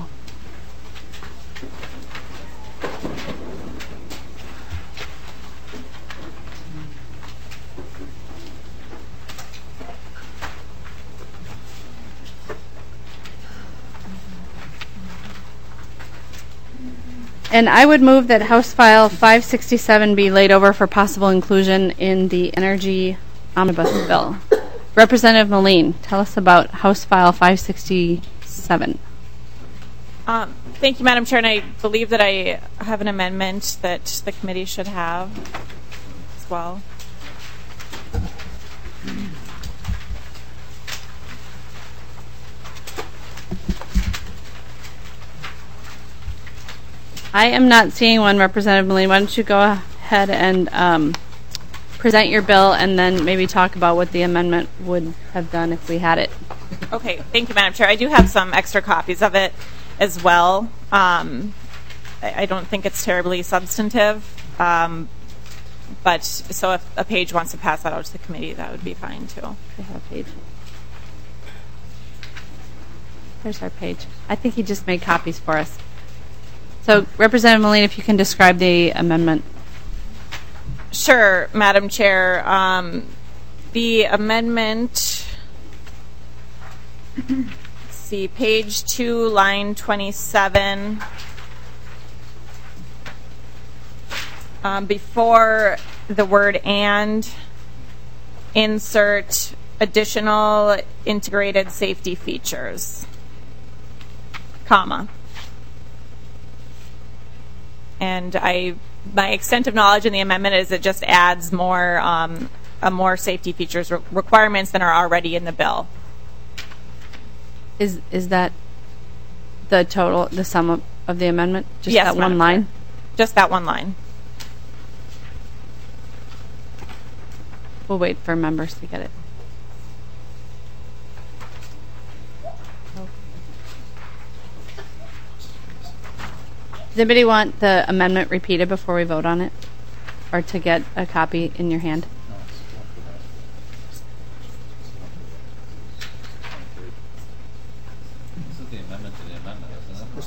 And I would move that House File 567 be laid over for possible inclusion in the Energy Omnibus Bill. Representative Moline, tell us about House File 567. Thank you, Madam Chair, and I believe that I have an amendment that the committee should have as well. I am not seeing one, Representative Moline. Why don't you go ahead and present your bill and then maybe talk about what the amendment would have done if we had it. Okay, thank you, Madam Chair. I do have some extra copies of it as well. I don't think it's terribly substantive, but so if a page wants to pass that out to the committee, that would be fine too. I have a page. There's our page. I think he just made copies for us. So, Representative Moline, if you can describe the amendment. Sure, Madam Chair. The amendment, let's see, page 2, line 27. Before the word "and," insert additional integrated safety features, comma. And my extent of knowledge in the amendment is it just adds more safety features requirements than are already in the bill. Is that the sum of the amendment? Just yes, that one line? Just that one line. We'll wait for members to get it. Does anybody want the amendment repeated before we vote on it? Or to get a copy in your hand?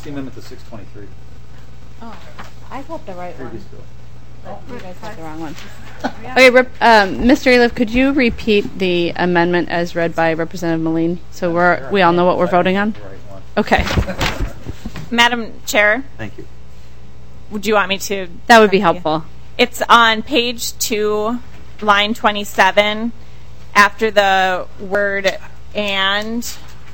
the amendment to 623? Oh, I got the right one. You guys got the wrong one. Okay, Mr. Aliff, could you repeat the amendment as read by Representative Moline so we all know what we're voting on? Okay. Madam Chair, Thank you. would you want me to? That would be helpful. It's on page 2, line 27, after the word "and,"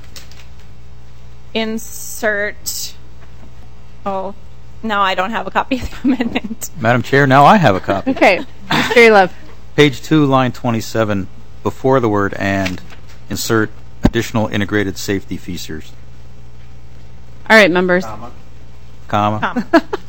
insert. Oh, no, I don't have a copy of the amendment. Madam Chair, now I have a copy. Okay, Mr. Aliff. Page 2, line 27, before the word "and," insert additional integrated safety features. All right, members. Comma.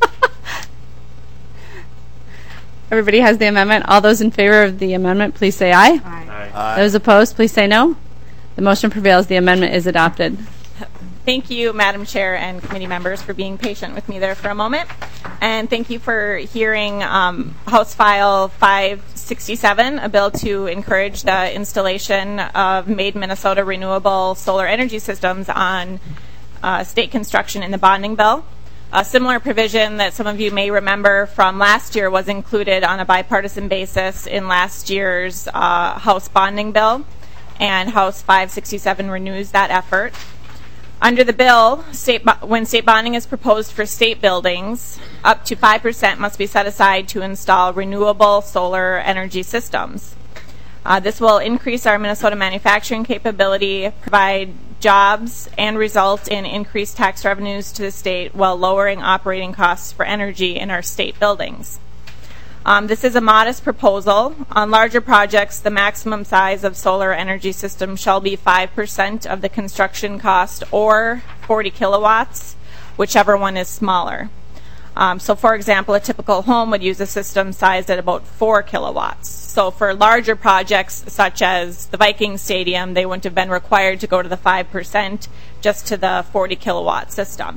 Everybody has the amendment. All those in favor of the amendment, please say aye. Aye. Those opposed, please say no. The motion prevails. The amendment is adopted. Thank you, Madam Chair and committee members, for being patient with me there for a moment. And thank you for hearing House File 567, a bill to encourage the installation of Made Minnesota renewable solar energy systems on state construction in the bonding bill. A similar provision that some of you may remember from last year was included on a bipartisan basis in last year's House bonding bill, and House 567 renews that effort. Under the bill, when state bonding is proposed for state buildings, up to 5% must be set aside to install renewable solar energy systems. This will increase our Minnesota manufacturing capability, provide jobs, and result in increased tax revenues to the state while lowering operating costs for energy in our state buildings. This is a modest proposal. On larger projects, the maximum size of solar energy systems shall be 5% of the construction cost or 40 kilowatts, whichever one is smaller. So, for example, a typical home would use a system sized at about 4 kilowatts. So for larger projects, such as the Viking Stadium, they wouldn't have been required to go to the 5%, just to the 40 kilowatt system.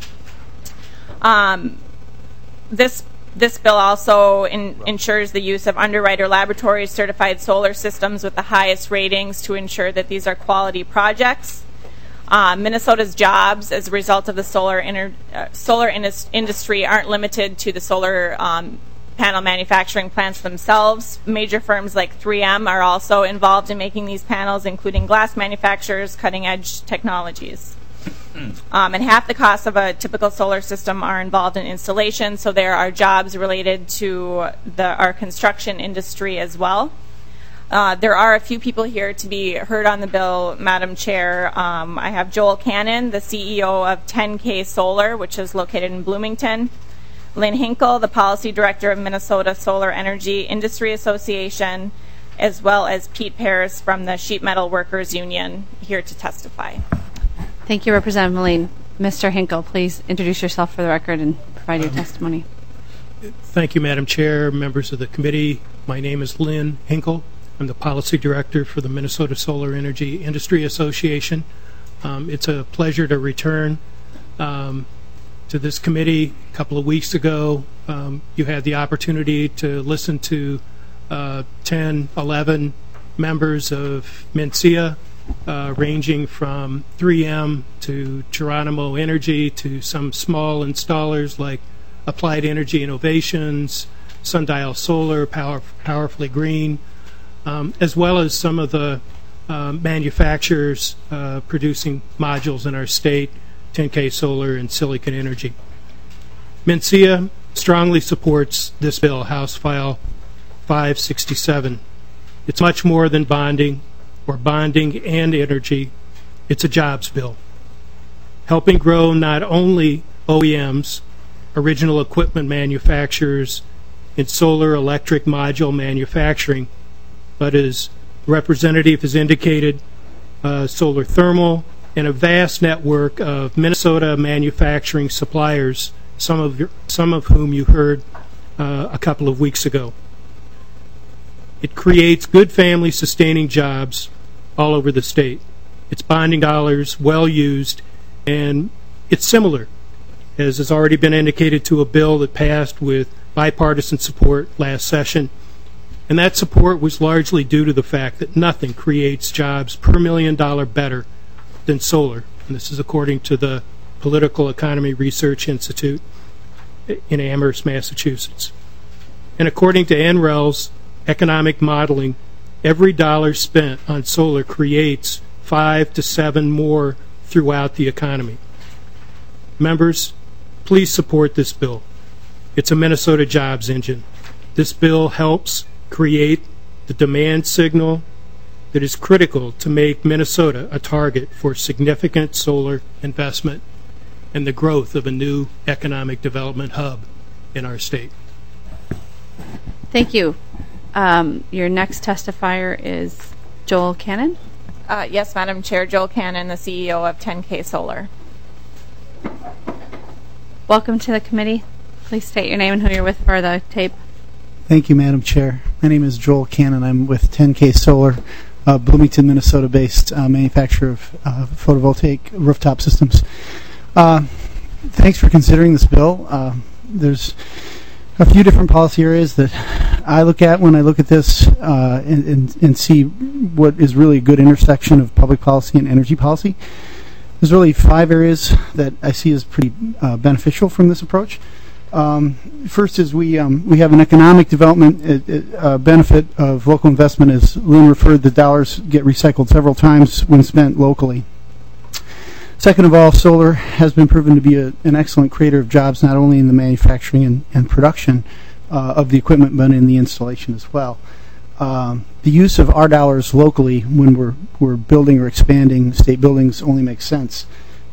This bill also ensures the use of Underwriter Laboratories certified solar systems with the highest ratings to ensure that these are quality projects. Minnesota's jobs as a result of the solar industry aren't limited to the solar panel manufacturing plants themselves. Major firms like 3M are also involved in making these panels, including glass manufacturers, cutting-edge technologies. And half the costs of a typical solar system are involved in installation, so there are jobs related to our construction industry as well. There are a few people here to be heard on the bill, Madam Chair. I have Joel Cannon, the CEO of 10K Solar, which is located in Bloomington. Lynn Hinkle, the Policy Director of Minnesota Solar Energy Industry Association, as well as Pete Paris from the Sheet Metal Workers Union, here to testify. Thank you, Representative Moline. Mr. Hinkle, please introduce yourself for the record and provide your testimony. Thank you, Madam Chair, members of the committee. My name is Lynn Hinkle. I'm the Policy Director for the Minnesota Solar Energy Industry Association. It's a pleasure to return to this committee. A couple of weeks ago, you had the opportunity to listen to 10, 11 members of MNSEA, ranging from 3M to Geronimo Energy to some small installers like Applied Energy Innovations, Sundial Solar, Powerfully Green, as well as some of the manufacturers producing modules in our state, 10K Solar and Silicon Energy. MNSEA strongly supports this bill, House File 567. It's much more than bonding or bonding and energy. It's a jobs bill, helping grow not only OEMs, original equipment manufacturers, in solar electric module manufacturing, but as the representative has indicated, solar thermal, and a vast network of Minnesota manufacturing suppliers, some of whom you heard a couple of weeks ago. It creates good family sustaining jobs all over the state. It's bonding dollars well used, and it's similar, as has already been indicated, to a bill that passed with bipartisan support last session. And that support was largely due to the fact that nothing creates jobs per $1 million better than solar. And this is according to the Political Economy Research Institute in Amherst, Massachusetts. And according to NREL's economic modeling, every dollar spent on solar creates 5 to 7 more throughout the economy. Members, please support this bill. It's a Minnesota jobs engine. This bill helps create the demand signal that is critical to make Minnesota a target for significant solar investment and the growth of a new economic development hub in our state. Thank you. Your next testifier is Joel Cannon. Yes, Madam Chair. Joel Cannon, the CEO of 10K Solar. Welcome to the committee. Please state your name and who you're with for the tape. Thank you, Madam Chair. My name is Joel Cannon. I'm with 10K Solar, Bloomington, Minnesota-based manufacturer of photovoltaic rooftop systems. Thanks for considering this bill. There's a few different policy areas that I look at when I look at this and see what is really a good intersection of public policy and energy policy. There's really 5 areas that I see as pretty beneficial from this approach. First is we have an economic development benefit of local investment. As Lynn referred, the dollars get recycled several times when spent locally. Second of all, solar has been proven to be an excellent creator of jobs, not only in the manufacturing and production of the equipment, but in the installation as well. The use of our dollars locally when we're building or expanding state buildings only makes sense.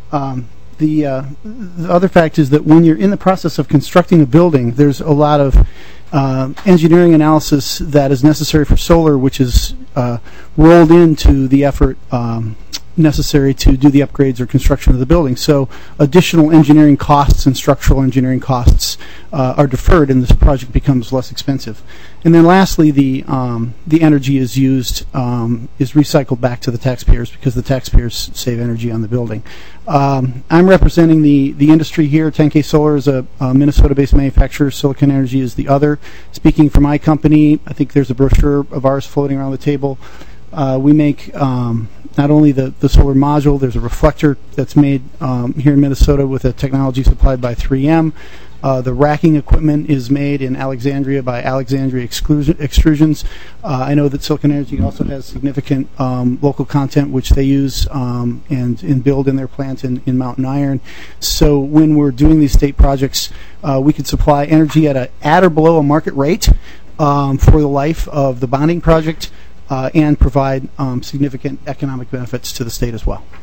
The other fact is that when you're in the process of constructing a building, there's a lot of engineering analysis that is necessary for solar, which is rolled into the effort necessary to do the upgrades or construction of the building. So additional engineering costs and structural engineering costs are deferred, and this project becomes less expensive. And then lastly, the energy is used, is recycled back to the taxpayers because the taxpayers save energy on the building. I'm representing the industry here. 10K Solar is a Minnesota-based manufacturer. Silicon Energy is the other. Speaking for my company, I think there's a brochure of ours floating around the table. We make not only the solar module, there's a reflector that's made here in Minnesota with a technology supplied by 3M. The racking equipment is made in Alexandria by Alexandria Extrusions. I know that Silicon Energy also has significant local content which they use and build in their plant in Mountain Iron. So when we're doing these state projects, we can supply energy at or below a market rate for the life of the bonding project. And provide significant economic benefits to the state as well.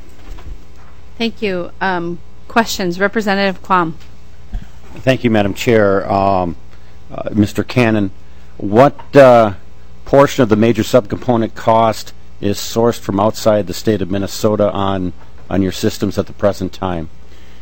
Thank you. Questions? Representative Quam. Thank you, Madam Chair. Mr. Cannon, what portion of the major subcomponent cost is sourced from outside the state of Minnesota on your systems at the present time?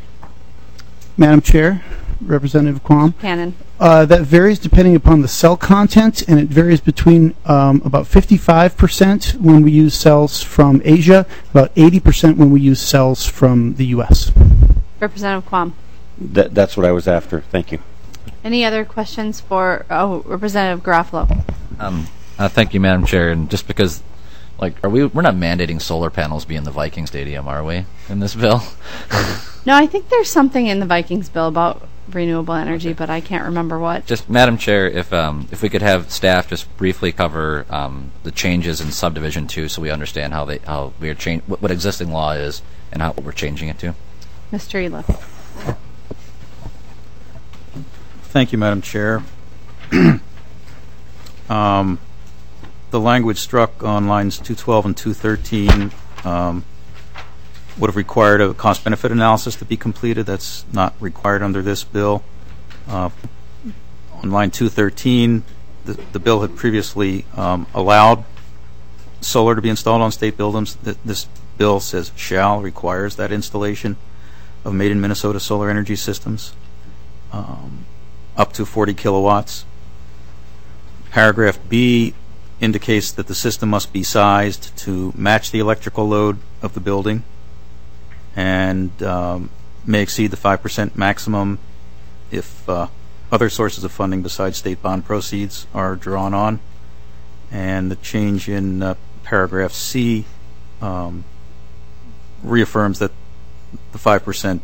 Madam Chair, Representative Quam. Cannon. That varies depending upon the cell content, and it varies between about 55% when we use cells from Asia, about 80% when we use cells from the U.S. Representative Quam. That's what I was after. Thank you. Any other questions for Representative Garofalo? Thank you, Madam Chair. And just because, we're not mandating solar panels be in the Viking Stadium, are we, in this bill? No, I think there's something in the Vikings bill about renewable energy, but I can't remember what. Just, Madam Chair, if we could have staff just briefly cover the changes in subdivision 2, so we understand how we are what existing law is and how we're changing it to. Mr. Ela. Thank you, Madam Chair. The language struck on lines 212 and 213 would have required a cost-benefit analysis to be completed. That's not required under this bill. On line 213, the bill had previously allowed solar to be installed on state buildings. This bill says requires that installation of made-in-Minnesota solar energy systems up to 40 kilowatts. Paragraph B indicates that the system must be sized to match the electrical load of the building and may exceed the 5% maximum if other sources of funding besides state bond proceeds are drawn on. And the change in paragraph C reaffirms that the 5%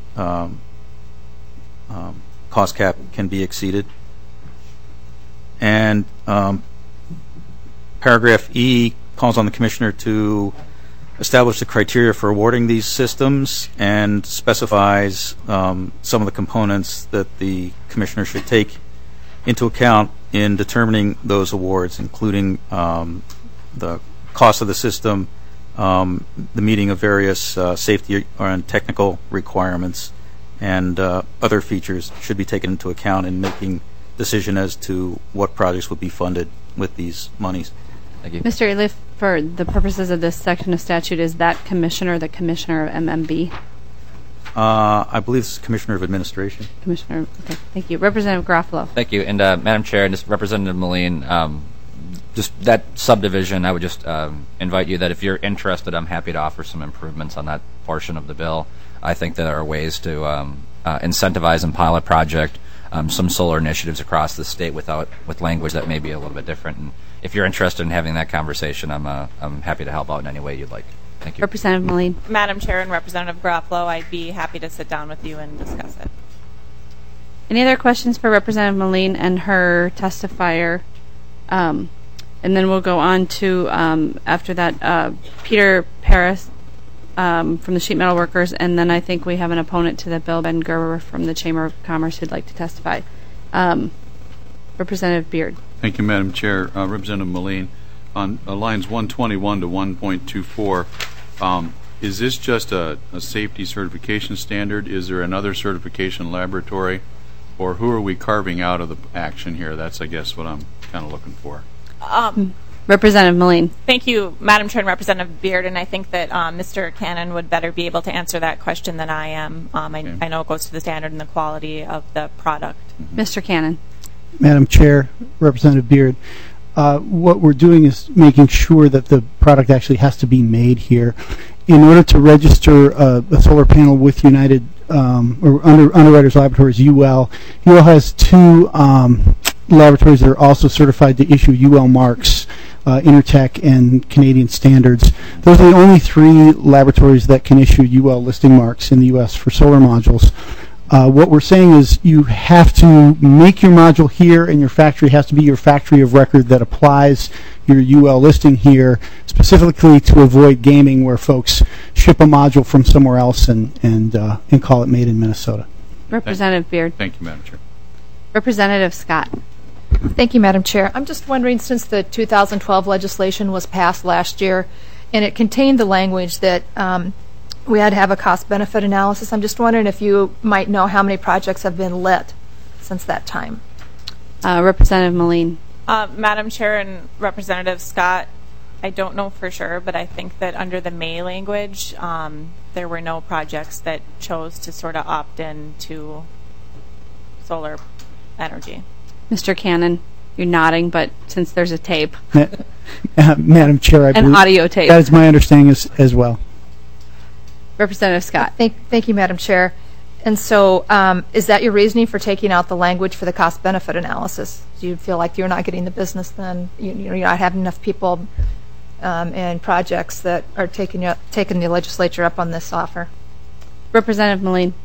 cost cap can be exceeded. And paragraph E calls on the Commissioner to establish the criteria for awarding these systems and specifies some of the components that the Commissioner should take into account in determining those awards, including the cost of the system, the meeting of various safety and technical requirements, and other features should be taken into account in making decision as to what projects would be funded with these monies. Thank you. Mr. Eliff, for the purposes of this section of statute, is that commissioner the commissioner of MMB? I believe it's Commissioner of Administration. Commissioner, okay, thank you. Representative Garofalo. Thank you. And Madam Chair, and just Representative Moline, just that subdivision, I would just invite you that if you're interested, I'm happy to offer some improvements on that portion of the bill. I think there are ways to incentivize and pilot project some solar initiatives across the state with language that may be a little bit different. And if you're interested in having that conversation, I'm happy to help out in any way you'd like. Thank you. Representative Moline. Madam Chair and Representative Garofalo, I'd be happy to sit down with you and discuss it. Any other questions for Representative Moline and her testifier? And then we'll go on to, after that, Peter Paris from the Sheet Metal Workers, and then I think we have an opponent to the bill, Ben Gerber from the Chamber of Commerce, who'd like to testify. Representative Beard. Thank you, Madam Chair. Representative Moline, on lines 121 to 1.24, is this just a safety certification standard? Is there another certification laboratory? Or who are we carving out of the action here? That's, I guess, what I'm kind of looking for. Representative Moline. Thank you, Madam Chair and Representative Beard, and I think that Mr. Cannon would better be able to answer that question than I am. I know it goes to the standard and the quality of the product. Mr. Cannon. Madam Chair, Representative Beard, what we're doing is making sure that the product actually has to be made here. In order to register a solar panel with United or Underwriters Laboratories, UL has two laboratories that are also certified to issue UL marks, Intertech and Canadian Standards. Those are the only three laboratories that can issue UL listing marks in the U.S. for solar modules. What we're saying is you have to make your module here, and your factory has to be your factory of record that applies your UL listing here, specifically to avoid gaming where folks ship a module from somewhere else and call it made in Minnesota. Representative Beard. Thank you, Madam Chair. Representative Scott. Thank you, Madam Chair. I'm just wondering, since the 2012 legislation was passed last year, and it contained the language that we had to have a cost-benefit analysis, I'm just wondering if you might know how many projects have been lit since that time. Representative Moline. Madam Chair and Representative Scott, I don't know for sure, but I think that under the May language, there were no projects that chose to sort of opt in to solar energy. Mr. Cannon, you're nodding, but since there's a tape. Madam Chair, I believe an audio tape. That is my understanding as well. Representative Scott. Thank you, Madam Chair. And so is that your reasoning for taking out the language for the cost-benefit analysis? Do you feel like you're not getting the business then? You're not having enough people and projects that are taking the legislature up on this offer? Representative Moline.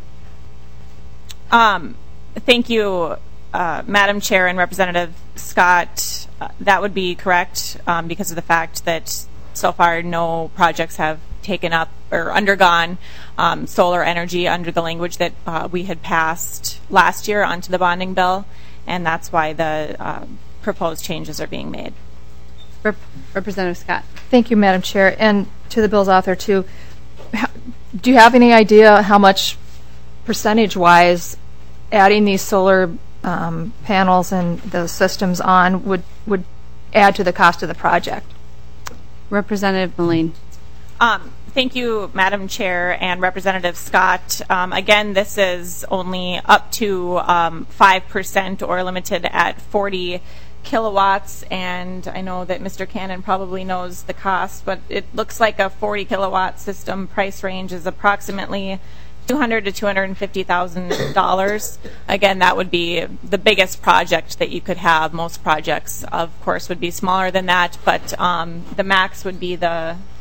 Thank you, Madam Chair and Representative Scott. That would be correct because of the fact that so far no projects have taken up or undergone solar energy under the language that we had passed last year onto the bonding bill, and that's why the proposed changes are being made. Representative Scott. Thank you, Madam Chair, and to the bill's author too. Do you have any idea how much percentage-wise adding these solar panels and those systems on would add to the cost of the project? Representative Moline. Thank you, Madam Chair and Representative Scott. Again, this is only up to 5% or limited at 40 kilowatts, and I know that Mr. Cannon probably knows the cost, but it looks like a 40 kilowatt system price range is approximately $200,000 to $250,000. Again, that would be the biggest project that you could have. Most projects, of course, would be smaller than that, but the max would be the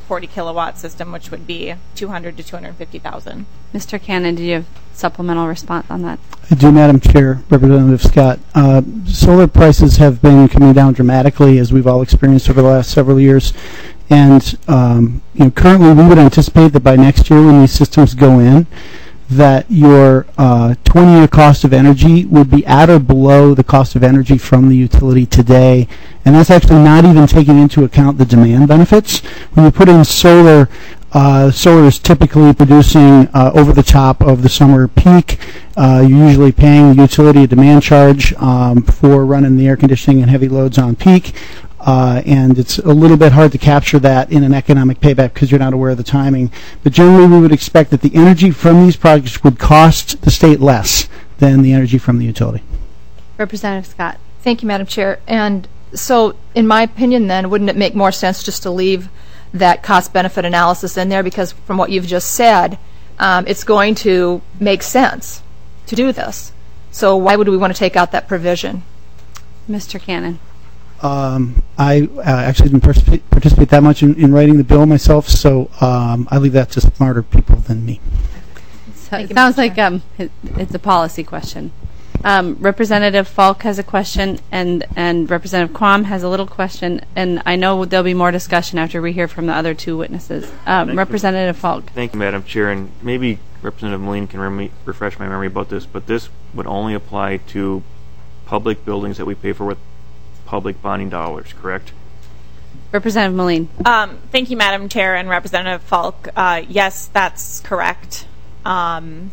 40 kilowatt system, which would be $200,000 to $250,000. Mr. Cannon, do you have supplemental response on that? I do, Madam Chair, Representative Scott. Solar prices have been coming down dramatically, as we've all experienced over the last several years. And currently we would anticipate that by next year when these systems go in, that your 20-year cost of energy would be at or below the cost of energy from the utility today. And that's actually not even taking into account the demand benefits. When you put in solar, solar is typically producing over the top of the summer peak. You're usually paying the utility a demand charge for running the air conditioning and heavy loads on peak. And it's a little bit hard to capture that in an economic payback because you're not aware of the timing. But generally, we would expect that the energy from these projects would cost the state less than the energy from the utility. Representative Scott. Thank you, Madam Chair. And so, in my opinion, then, wouldn't it make more sense just to leave that cost-benefit analysis in there? Because from what you've just said, it's going to make sense to do this. So why would we want to take out that provision? Mr. Cannon. I actually didn't participate that much in writing the bill myself, so I leave that to smarter people than me. So it sounds like it's a policy question. Representative Falk has a question, and Representative Quam has a little question, and I know there'll be more discussion after we hear from the other two witnesses. Representative Falk. Thank you, Madam Chair, and maybe Representative Moline can refresh my memory about this, but this would only apply to public buildings that we pay for with public bonding dollars, correct? Representative Moline. Thank you, Madam Chair and Representative Falk. Yes, that's correct. Right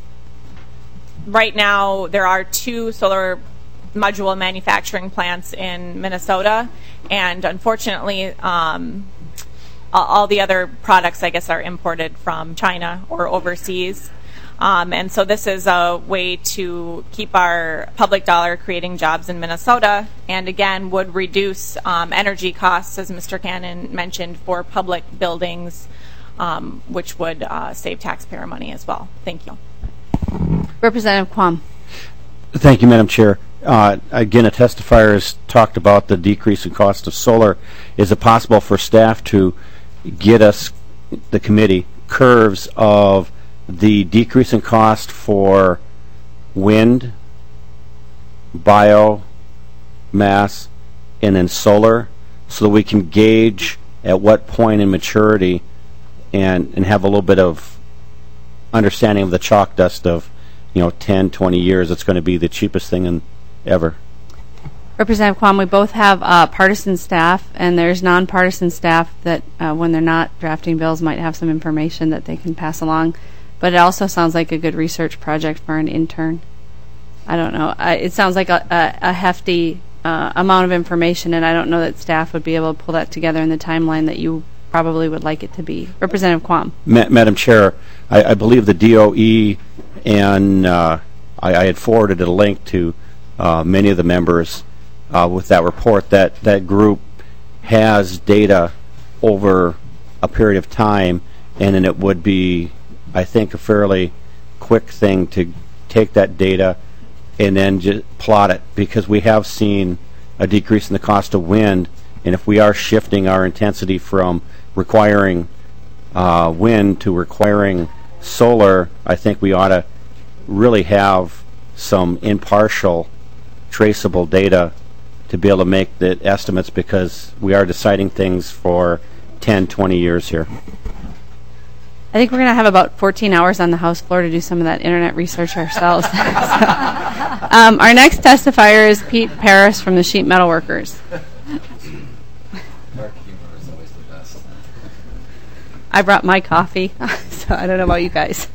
now, there are 2 solar module manufacturing plants in Minnesota, and unfortunately, all the other products, I guess, are imported from China or overseas. And so this is a way to keep our public dollar creating jobs in Minnesota, and again would reduce energy costs, as Mr. Cannon mentioned, for public buildings, which would save taxpayer money as well. Thank you. Representative Quam. Thank you, Madam Chair. Again, a testifier has talked about the decrease in cost of solar. Is it possible for staff to get us, the committee, curves of the decrease in cost for wind, biomass, and then solar, so that we can gauge at what point in maturity and have a little bit of understanding of the chalk dust of 10, 20 years, it's going to be the cheapest thing ever. Representative Quam, we both have partisan staff, and there's nonpartisan staff that when they're not drafting bills might have some information that they can pass along. But it also sounds like a good research project for an intern. I don't know. It sounds like a hefty amount of information, and I don't know that staff would be able to pull that together in the timeline that you probably would like it to be. Representative Quam. Madam Chair, I believe the DOE, and I had forwarded a link to many of the members with that report. That group has data over a period of time, and then it would be, I think, a fairly quick thing to take that data and then just plot it, because we have seen a decrease in the cost of wind, and if we are shifting our intensity from requiring wind to requiring solar, I think we ought to really have some impartial, traceable data to be able to make the estimates, because we are deciding things for 10, 20 years here. I think we're going to have about 14 hours on the House floor to do some of that internet research ourselves. Our next testifier is Pete Paris from the Sheet Metal Workers. I brought my coffee, so I don't know about you guys.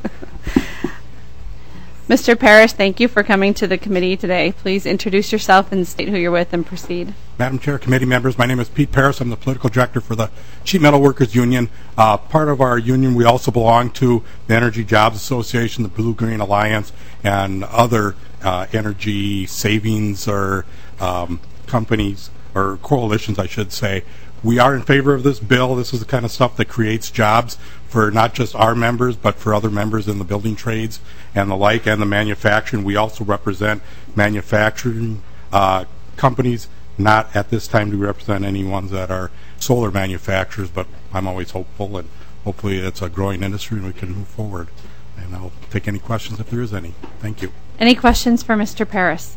Mr. Paris, thank you for coming to the committee today. Please introduce yourself and state who you're with and proceed. Madam Chair, committee members, my name is Pete Paris. I'm the political director for the Sheet Metal Workers Union. Part of our union, we also belong to the Energy Jobs Association, the Blue Green Alliance, and other energy savings or companies, or coalitions, I should say. We are in favor of this bill. This is the kind of stuff that creates jobs for not just our members, but for other members in the building trades and the like, and the manufacturing. We also represent manufacturing companies not at this time to represent any ones that are solar manufacturers, but I'm always hopeful, and hopefully it's a growing industry and we can move forward. And I'll take any questions if there is any. Thank you. Any questions for Mr. Paris?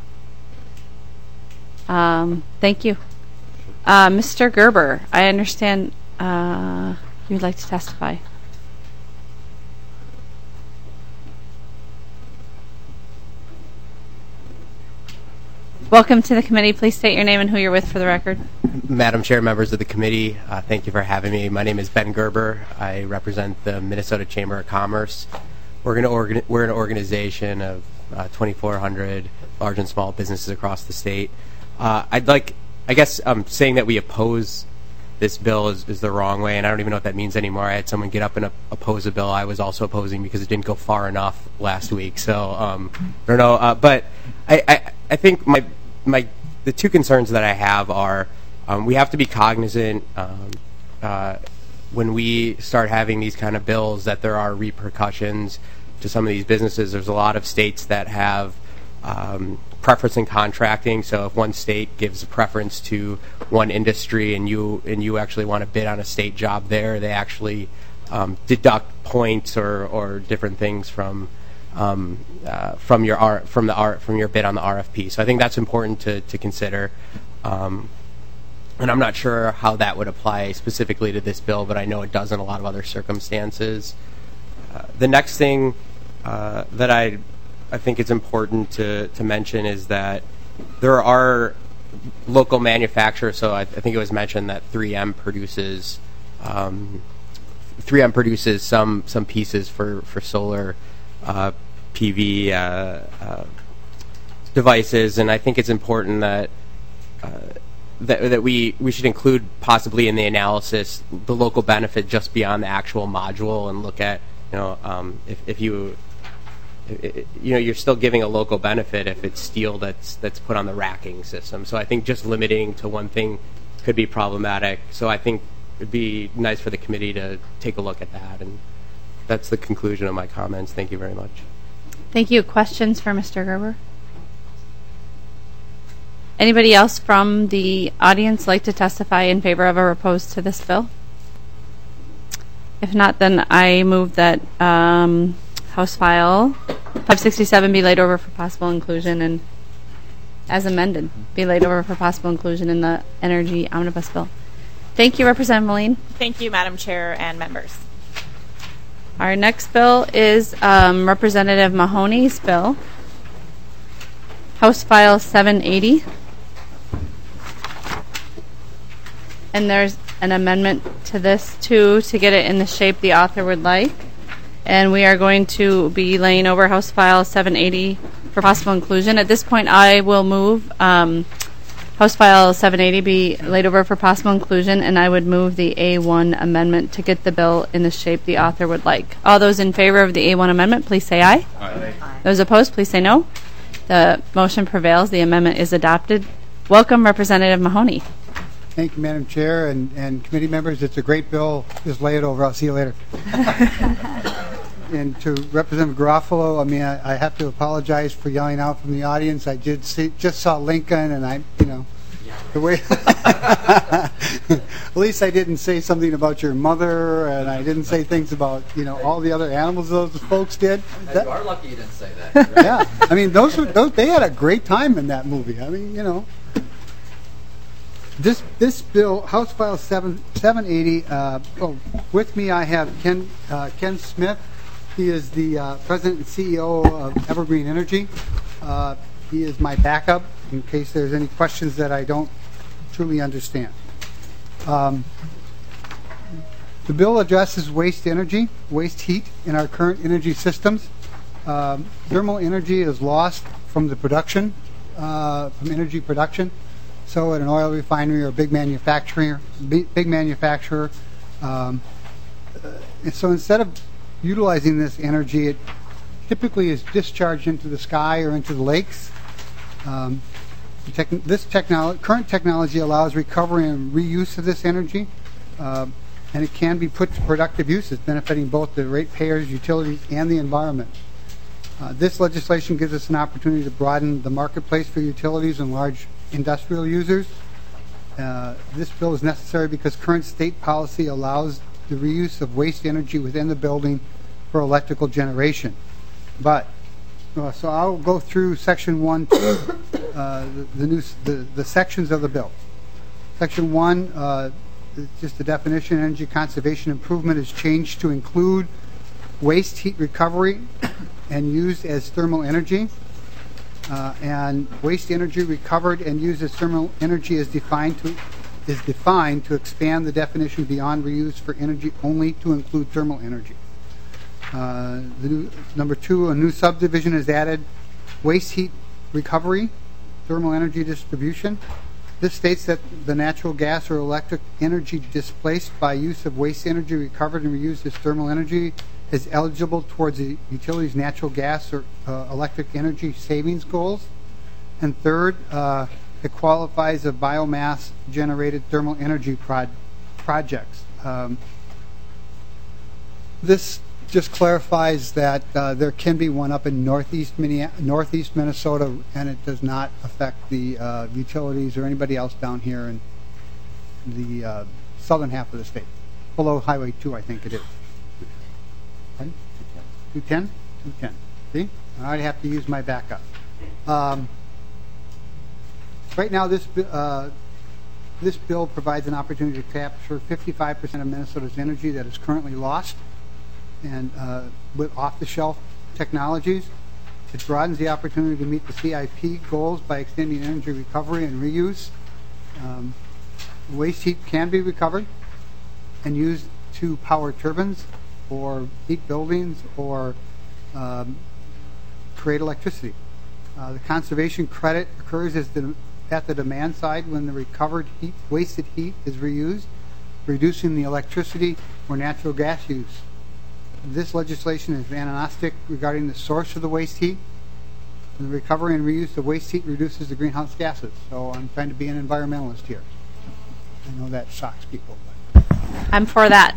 Thank you. Mr. Gerber, I understand you would like to testify. Welcome to the committee. Please state your name and who you're with for the record. Madam Chair, members of the committee, thank you for having me. My name is Ben Gerber. I represent the Minnesota Chamber of Commerce. We're an organization of 2,400 large and small businesses across the state. Saying that we oppose this bill is the wrong way, and I don't even know what that means anymore. I had someone get up and oppose a bill I was also opposing because it didn't go far enough last week. So I don't know, but I think the two concerns that I have are we have to be cognizant when we start having these kind of bills that there are repercussions to some of these businesses. There's a lot of states that have preference in contracting. So if one state gives a preference to one industry and you actually want to bid on a state job there, they actually deduct points or different things from your bid on the RFP. So I think that's important to consider. And I'm not sure how that would apply specifically to this bill, but I know it does in a lot of other circumstances. The next thing that I think it's important to mention is that there are local manufacturers. So I think it was mentioned that 3M produces some pieces for solar PV devices, and I think it's important that we should include possibly in the analysis the local benefit just beyond the actual module, and look at if you're still giving a local benefit if it's steel that's put on the racking system. So I think just limiting to one thing could be problematic. So I think it'd be nice for the committee to take a look at that, and that's the conclusion of my comments. Thank you very much. Thank you. Questions for Mr. Gerber? Anybody else from the audience like to testify in favor of or opposed to this bill? If not, then I move that House File 567 be laid over for possible inclusion, and as amended, be laid over for possible inclusion in the Energy Omnibus Bill. Thank you, Representative Moline. Thank you, Madam Chair and members. Our next bill is Representative Mahoney's bill, House File 780. And there's an amendment to this, too, to get it in the shape the author would like. And we are going to be laying over House File 780 for possible inclusion. At this point, I will move House File 780 be laid over for possible inclusion, and I would move the A1 amendment to get the bill in the shape the author would like. All those in favor of the A1 amendment, please say aye. Aye. Those opposed, please say no. The motion prevails. The amendment is adopted. Welcome, Representative Mahoney. Thank you, Madam Chair and committee members. It's a great bill. Just lay it over. I'll see you later. And to Representative Garofalo, I mean, I have to apologize for yelling out from the audience. I just saw Lincoln, and the way at least I didn't say something about your mother, and I didn't say things about all the other animals those folks did. You are lucky you didn't say that. Right? Yeah, I mean those they had a great time in that movie. I mean, This bill, House File 780. With me, I have Ken Smith. He is the president and CEO of Evergreen Energy. He is my backup in case there's any questions that I don't truly understand. The bill addresses waste energy, waste heat in our current energy systems. Thermal energy is lost from the production, from energy production. So at an oil refinery or big manufacturer, and so instead of utilizing this energy, it typically is discharged into the sky or into the lakes. Current technology allows recovery and reuse of this energy, and it can be put to productive uses, benefiting both the ratepayers, utilities, and the environment. This legislation gives us an opportunity to broaden the marketplace for utilities and large industrial users This bill is necessary because current state policy allows the reuse of waste energy within the building for electrical generation. But so I'll go through section 1, the sections of the bill. Section 1, just the definition: energy conservation improvement is changed to include waste heat recovery and used as thermal energy. And waste energy recovered and used as thermal energy is defined to expand the definition beyond reuse for energy only to include thermal energy. Number 2, a new subdivision is added: waste heat recovery, thermal energy distribution. This states that the natural gas or electric energy displaced by use of waste energy recovered and reused as thermal energy is eligible towards the utility's natural gas or electric energy savings goals. And third, it qualifies as biomass-generated thermal energy projects. This just clarifies that there can be one up in northeast Minnesota, and it does not affect the utilities or anybody else down here in the southern half of the state, below Highway 2, I think it is. Pardon? 210? 210. See? I'd have to use my backup. Right now, this bill provides an opportunity to capture 55% of Minnesota's energy that is currently lost, and with off-the-shelf technologies. It broadens the opportunity to meet the CIP goals by extending energy recovery and reuse. Waste heat can be recovered and used to power turbines or heat buildings or create electricity. The conservation credit occurs at the demand side when the recovered heat, wasted heat is reused, reducing the electricity or natural gas use. This legislation is agnostic regarding the source of the waste heat. And the recovery and reuse of waste heat reduces the greenhouse gases. So I'm trying to be an environmentalist here. I know that shocks people. But. I'm for that.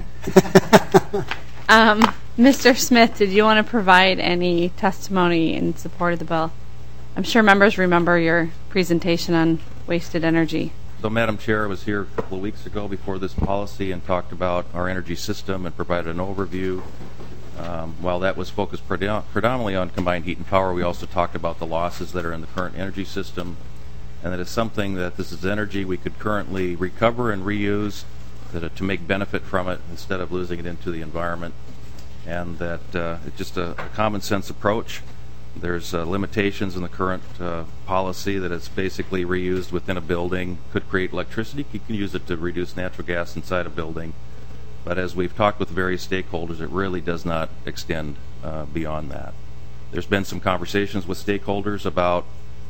Mr. Smith, did you want to provide any testimony in support of the bill? I'm sure members remember your presentation on wasted energy. So, Madam Chair, I was here a couple of weeks ago before this policy and talked about our energy system and provided an overview. While that was focused predominantly on combined heat and power, we also talked about the losses that are in the current energy system, and that it's something that this is energy we could currently recover and reuse to make benefit from it instead of losing it into the environment, and that it's just a common sense approach. There's limitations in the current policy that it's basically reused within a building, could create electricity. You can use it to reduce natural gas inside a building. But as we've talked with various stakeholders, it really does not extend beyond that. There's been some conversations with stakeholders about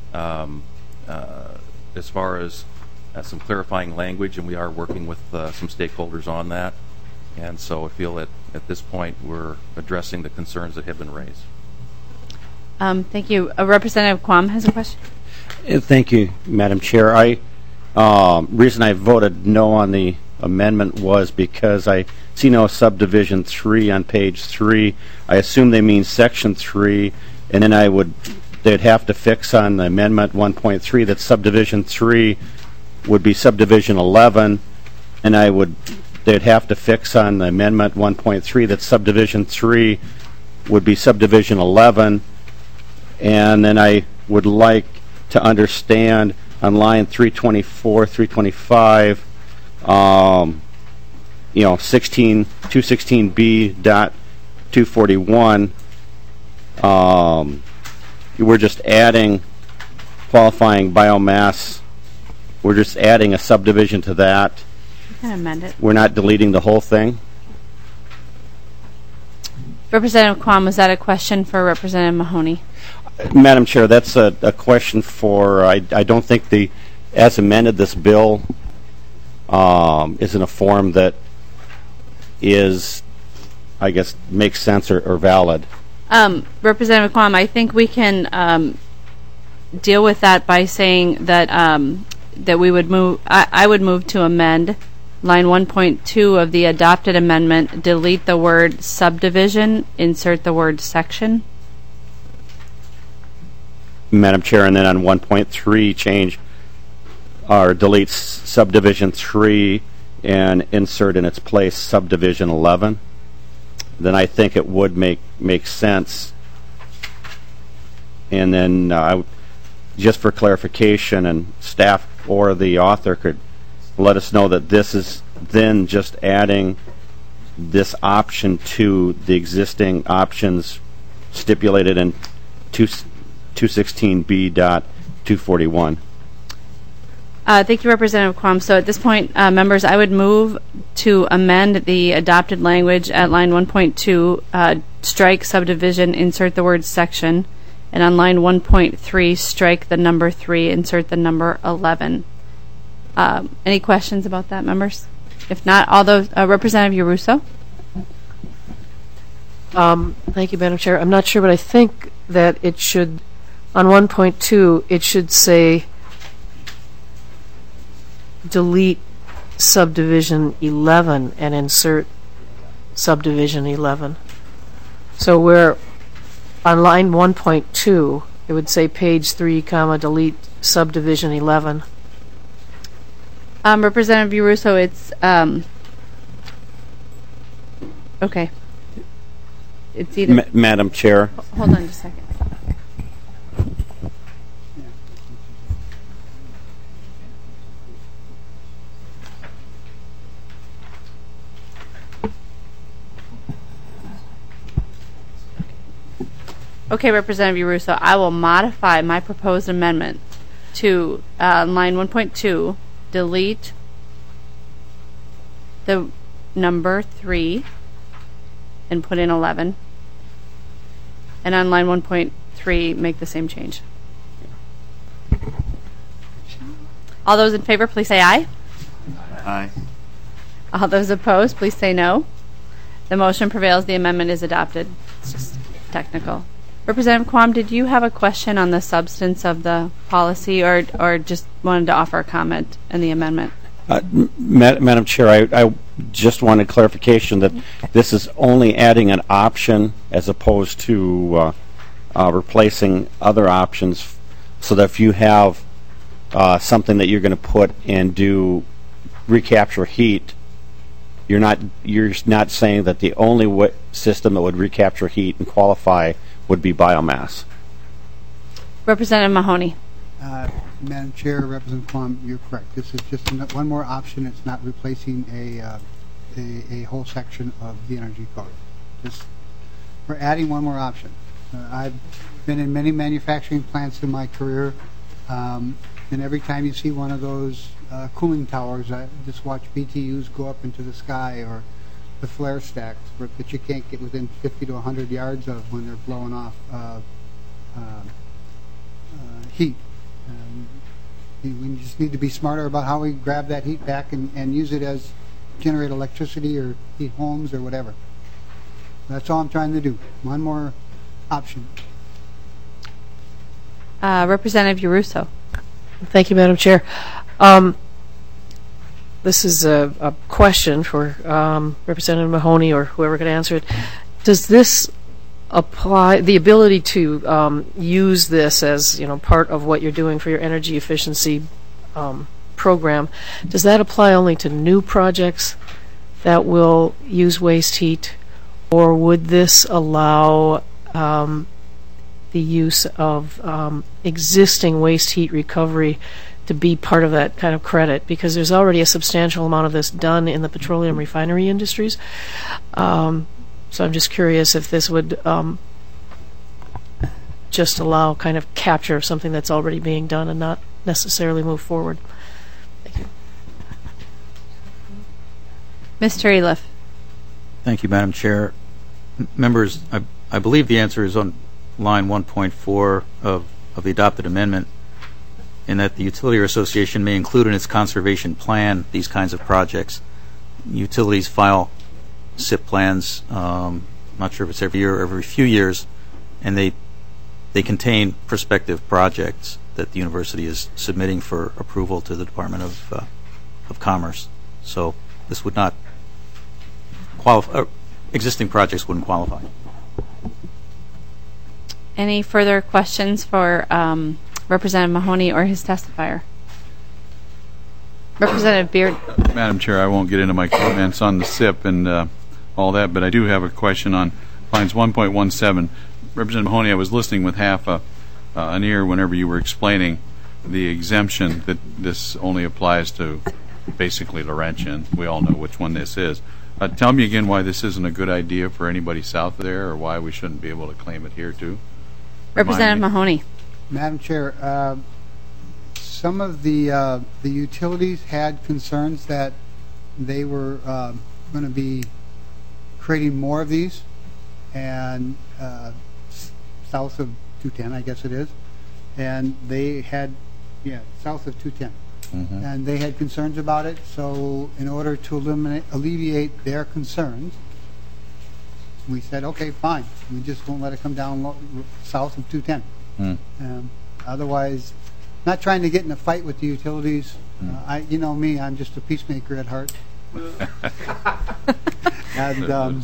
as far as some clarifying language, and we are working with some stakeholders on that. And so I feel that at this point we're addressing the concerns that have been raised. Thank you. Representative Quam has a question. Thank you, Madam Chair. Reason I voted no on the amendment was because I see no subdivision 3 on page 3. I assume they mean section 3, and then they'd have to fix on the amendment 1.3 that subdivision 3 would be subdivision 11, and they'd have to fix on the amendment 1.3 that subdivision 3 would be subdivision 11. And then I would like to understand on line 324, 325, 216B dot 241. We're just adding qualifying biomass. We're just adding a subdivision to that. You can amend it. We're not deleting the whole thing. Representative Quam, was that a question for Representative Mahoney? Madam Chair, that's a question for, I don't think as amended, this bill is in a form that is, I guess, makes sense or valid. Representative Quam, I think we can deal with that by saying that that we would move, I would move to amend line 1.2 of the adopted amendment, delete the word subdivision, insert the word section. Madam Chair, and then on 1.3 change or delete subdivision 3 and insert in its place subdivision 11, then I think it would make sense. And then just for clarification, and staff or the author could let us know that this is then just adding this option to the existing options stipulated in 216B.241. Thank you, Representative Quam. So at this point, members, I would move to amend the adopted language at line 1.2, strike subdivision, insert the word section, and on line 1.3, strike the number 3, insert the number 11. Any questions about that, members? If not, all those, Representative Yarusso? Thank you, Madam Chair. I'm not sure, but I think that it should, on 1.2, it should say delete subdivision 11 and insert subdivision 11. So we're on line 1.2, it would say page 3, comma, delete subdivision 11. Representative Yarusso, it's okay. It's either Madam Chair. Hold on just a second. Okay, Representative Yarusso, I will modify my proposed amendment to line 1.2, delete the number 3 and put in 11. And on line 1.3, make the same change. All those in favor, please say aye. Aye. All those opposed, please say no. The motion prevails. The amendment is adopted. It's just technical. Representative Quam, did you have a question on the substance of the policy, or just wanted to offer a comment in the amendment? Madam Chair, I just wanted clarification that this is only adding an option as opposed to replacing other options, so that if you have something that you're going to put and do recapture heat, you're not saying that the only system that would recapture heat and qualify would be biomass. Representative Mahoney. Madam Chair, Representative Quam, you're correct. This is just one more option. It's not replacing a whole section of the energy code. We're adding one more option. I've been in many manufacturing plants in my career, and every time you see one of those cooling towers, I just watch BTUs go up into the sky, or the flare stacks that you can't get within 50 to 100 yards of when they're blowing off heat. We just need to be smarter about how we grab that heat back and use it as generate electricity or heat homes or whatever. That's all I'm trying to do. One more option. Representative Yarusso. Thank you, Madam Chair. This is a question for Representative Mahoney or whoever can answer it. Does this apply, the ability to use this as part of what you're doing for your energy efficiency program, does that apply only to new projects that will use waste heat, or would this allow the use of existing waste heat recovery to be part of that kind of credit? Because there's already a substantial amount of this done in the petroleum refinery industries. So I'm just curious if this would just allow kind of capture of something that's already being done and not necessarily move forward. Thank you. Mr. Eliff. Thank you, Madam Chair. Members, I believe the answer is on line 1.4 of the adopted amendment, in that the Utility Association may include in its conservation plan these kinds of projects. Utilities file SIP plans, not sure if it's every year or every few years, and they contain prospective projects that the university is submitting for approval to the Department of Commerce. So this would not qualify. Existing projects wouldn't qualify. Any further questions for Representative Mahoney or his testifier? Representative Beard. Madam Chair, I won't get into my comments on the SIP and all that, but I do have a question on lines 1.17. Representative Mahoney, I was listening with half an ear whenever you were explaining the exemption that this only applies to basically Laurentian. We all know which one this is. Tell me again why this isn't a good idea for anybody south of there, or why we shouldn't be able to claim it here too. Representative Mahoney. Madam Chair, some of the utilities had concerns that they were going to be creating more of these, and south of 210, I guess it is, and they had, south of 210. And they had concerns about it, so in order to alleviate their concerns, we said, okay, fine. We just won't let it come down south of 210. Otherwise, not trying to get in a fight with the utilities. You know me, I'm just a peacemaker at heart. And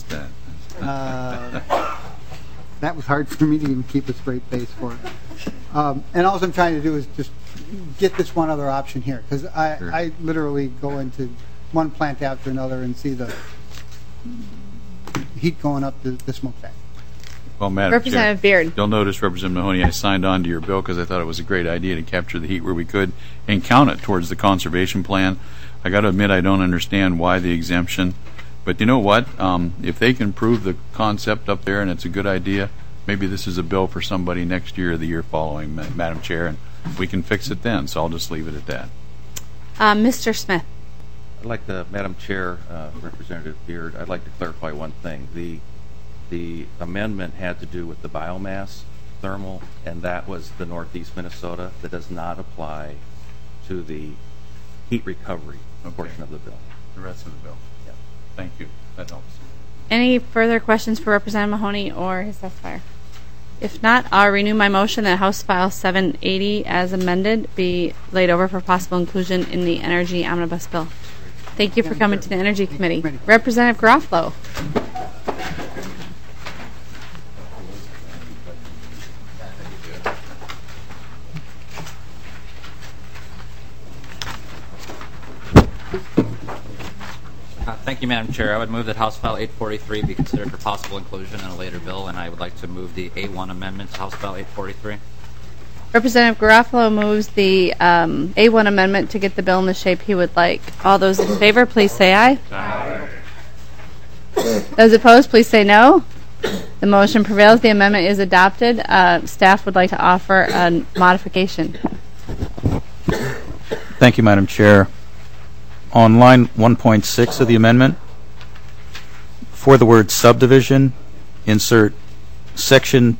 that was hard for me to even keep a straight face for it. And all I'm trying to do is just get this one other option here, because I literally go into one plant after another and see the heat going up the smokestack. Well, Madam Representative Chair, Beard. You'll notice, Representative Mahoney, I signed on to your bill because I thought it was a great idea to capture the heat where we could and count it towards the conservation plan. I got to admit, I don't understand why the exemption, but you know what? If they can prove the concept up there and it's a good idea, maybe this is a bill for somebody next year or the year following, Madam Chair, and we can fix it then. So I'll just leave it at that. Mr. Smith. I'd like to, Madam Chair, Representative Beard, I'd like to clarify one thing. The amendment had to do with the biomass thermal, and that was the Northeast Minnesota. That does not apply to the heat recovery portion of the bill. The rest of the bill. Yeah. Thank you. That helps. Any further questions for Representative Mahoney or his testifier? If not, I'll renew my motion that House File 780 as amended be laid over for possible inclusion in the Energy Omnibus Bill. Thank you for coming to the Energy Committee. Representative Garofalo. Thank you, Madam Chair. I would move that House File 843 be considered for possible inclusion in a later bill, and I would like to move the A1 amendment to House File 843. Representative Garofalo moves the A1 amendment to get the bill in the shape he would like. All those in favor, please say aye. Aye. Those opposed, please say no. The motion prevails. The amendment is adopted. Staff would like to offer a modification. Thank you, Madam Chair. On line 1.6 of the amendment, for the word subdivision, insert section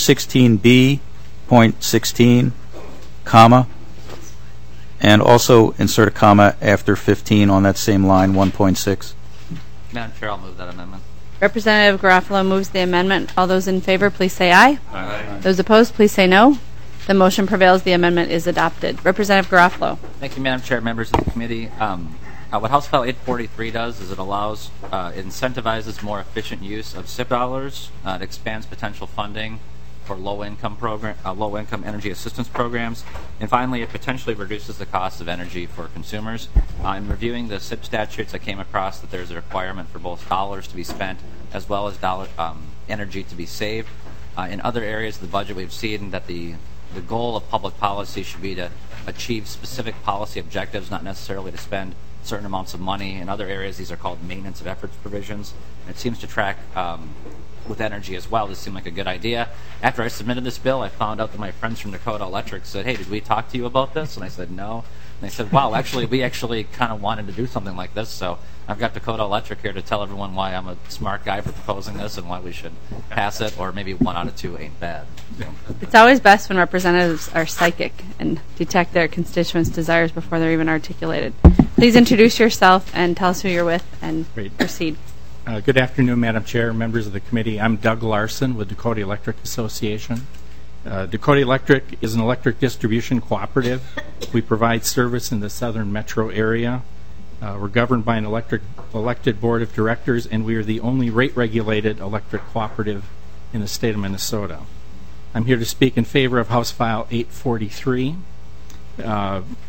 216B.16, comma, and also insert a comma after 15 on that same line, 1.6. Madam Chair, I'll move that amendment. Representative Garofalo moves the amendment. All those in favor, please say aye. Aye. Those opposed, please say no. The motion prevails. The amendment is adopted. Representative Garofalo. Thank you, Madam Chair, members of the committee. What House File 843 does is it allows, it incentivizes more efficient use of SIP dollars. It expands potential funding for low-income energy assistance programs, and finally, it potentially reduces the cost of energy for consumers. In reviewing the SIP statutes, I came across that there's a requirement for both dollars to be spent as well as energy to be saved. In other areas of the budget, we've seen that the goal of public policy should be to achieve specific policy objectives, not necessarily to spend certain amounts of money. In other areas, these are called maintenance of efforts provisions. And it seems to track with energy as well. This seemed like a good idea. After I submitted this bill, I found out that my friends from Dakota Electric said, hey, did we talk to you about this? And I said, no. And they said, wow, actually, we actually kind of wanted to do something like this. So I've got Dakota Electric here to tell everyone why I'm a smart guy for proposing this and why we should pass it, or maybe 1 out of 2 ain't bad. So. It's always best when representatives are psychic and detect their constituents' desires before they're even articulated. Please introduce yourself and tell us who you're with and proceed. Good afternoon, Madam Chair, members of the committee. I'm Doug Larson with Dakota Electric Association. Dakota Electric is an electric distribution cooperative. We provide service in the southern metro area. We're governed by an elected board of directors, and we are the only rate-regulated electric cooperative in the state of Minnesota. I'm here to speak in favor of House File 843.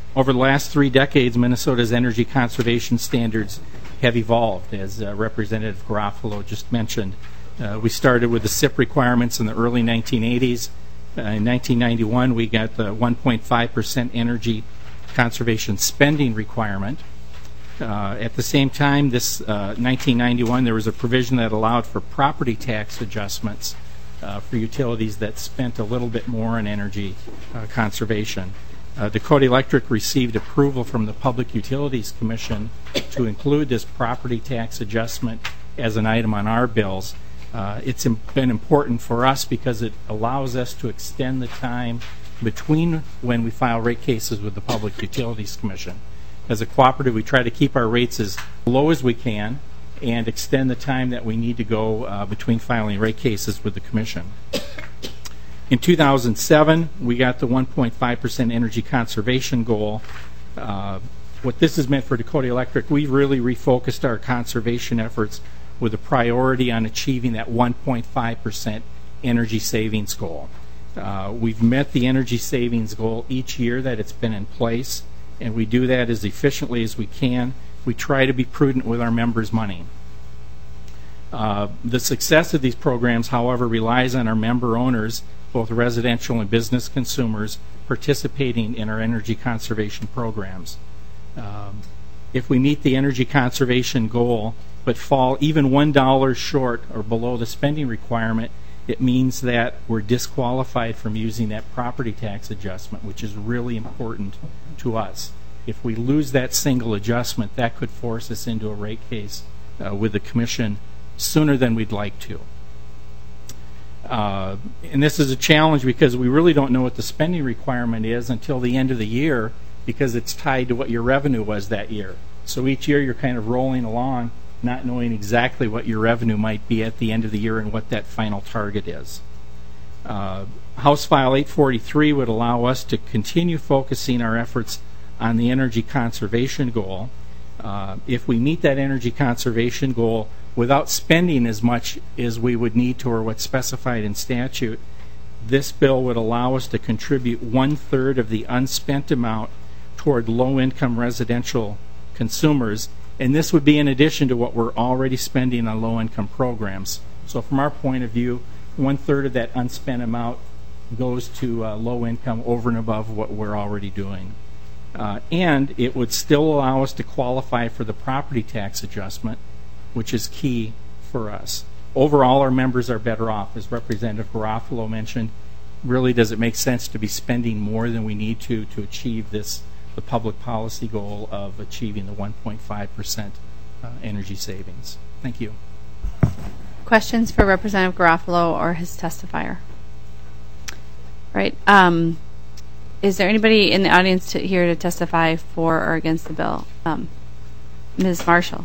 Over the last 3 decades, Minnesota's energy conservation standards have evolved, as Representative Garofalo just mentioned. We started with the SIP requirements in the early 1980s. In 1991, we got the 1.5% energy conservation spending requirement. At the same time, this 1991, there was a provision that allowed for property tax adjustments for utilities that spent a little bit more on energy conservation. Dakota Electric received approval from the Public Utilities Commission to include this property tax adjustment as an item on our bills. It's been important for us because it allows us to extend the time between when we file rate cases with the Public Utilities Commission. As a cooperative, we try to keep our rates as low as we can and extend the time that we need to go between filing rate cases with the Commission. In 2007, we got the 1.5% energy conservation goal. What this has meant for Dakota Electric, we really refocused our conservation efforts with a priority on achieving that 1.5% energy savings goal. We've met the energy savings goal each year that it's been in place, and we do that as efficiently as we can. We try to be prudent with our members' money. The success of these programs, however, relies on our member owners, both residential and business consumers, participating in our energy conservation programs. If we meet the energy conservation goal but fall even $1 short or below the spending requirement, it means that we're disqualified from using that property tax adjustment, which is really important to us. If we lose that single adjustment, that could force us into a rate case with the Commission sooner than we'd like to. And this is a challenge because we really don't know what the spending requirement is until the end of the year, because it's tied to what your revenue was that year. So each year you're kind of rolling along, not knowing exactly what your revenue might be at the end of the year and what that final target is. House File 843 would allow us to continue focusing our efforts on the energy conservation goal. If we meet that energy conservation goal without spending as much as we would need to or what's specified in statute, this bill would allow us to contribute 1/3 of the unspent amount toward low-income residential consumers, and this would be in addition to what we're already spending on low-income programs. So from our point of view, 1/3 of that unspent amount goes to low-income over and above what we're already doing. And it would still allow us to qualify for the property tax adjustment, which is key for us. Overall, our members are better off. As Representative Garofalo mentioned, really does it make sense to be spending more than we need to achieve this, the public policy goal of achieving the 1.5% energy savings? Thank you. Questions for Representative Garofalo or his testifier? Right. Is there anybody in the audience here to testify for or against the bill? Ms. Marshall.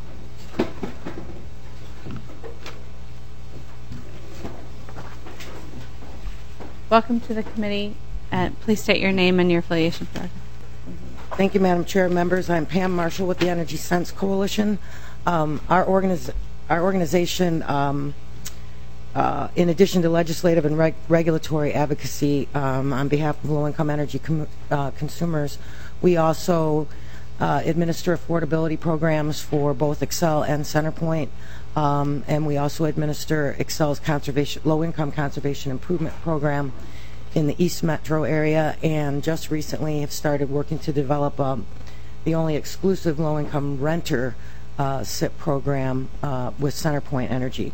Welcome to the committee. Please state your name and your affiliation. Thank you, Madam Chair. Members, I'm Pam Marshall with the Energy Sense Coalition. Our organization, in addition to legislative and regulatory advocacy on behalf of low-income energy consumers, we also administer affordability programs for both Xcel and CenterPoint, and we also administer Xcel's low-income conservation improvement program in the East Metro area, and just recently have started working to develop the only exclusive low-income renter SIP program with CenterPoint Energy.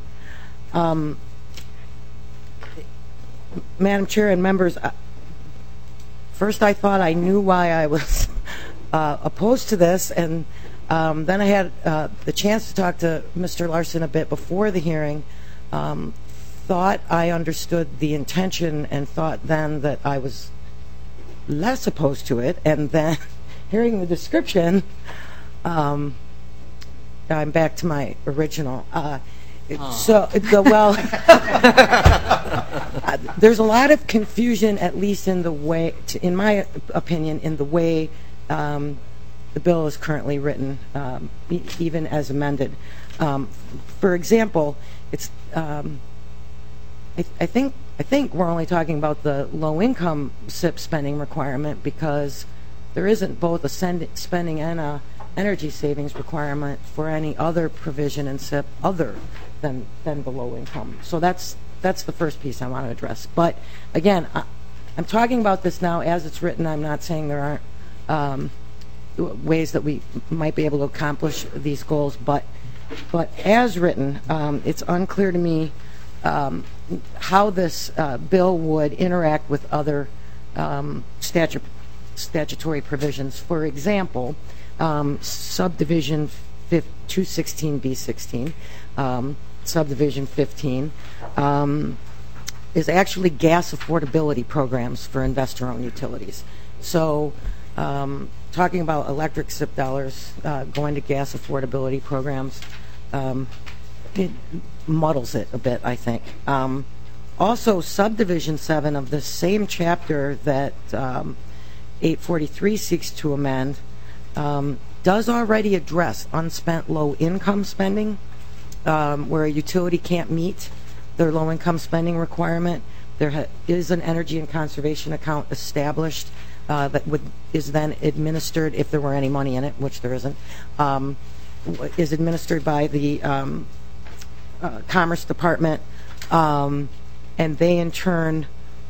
Madam Chair and members, first I thought I knew why I was opposed to this, and then I had the chance to talk to Mr. Larson a bit before the hearing, thought I understood the intention and thought then that I was less opposed to it, and then hearing the description, I'm back to my original. Well, there's a lot of confusion, at least in the way, in my opinion, in the way the bill is currently written, even as amended. For example, it's I think we're only talking about the low-income SIP spending requirement because there isn't both a spending and a energy savings requirement for any other provision in SIP other than the low income. So that's the first piece I want to address. But again, I'm talking about this now as it's written. I'm not saying there aren't ways that we might be able to accomplish these goals, but as written, it's unclear to me how this bill would interact with other statutory provisions. For example, subdivision 216B16, subdivision 15, is actually gas affordability programs for investor-owned utilities. So talking about electric SIP dollars going to gas affordability programs, it muddles it a bit, I think. Also, subdivision 7 of the same chapter that 843 seeks to amend does already address unspent low-income spending, where a utility can't meet their low-income spending requirement. There is an energy and conservation account established that is then administered, if there were any money in it, which there isn't, is administered by the Commerce Department, and they in turn,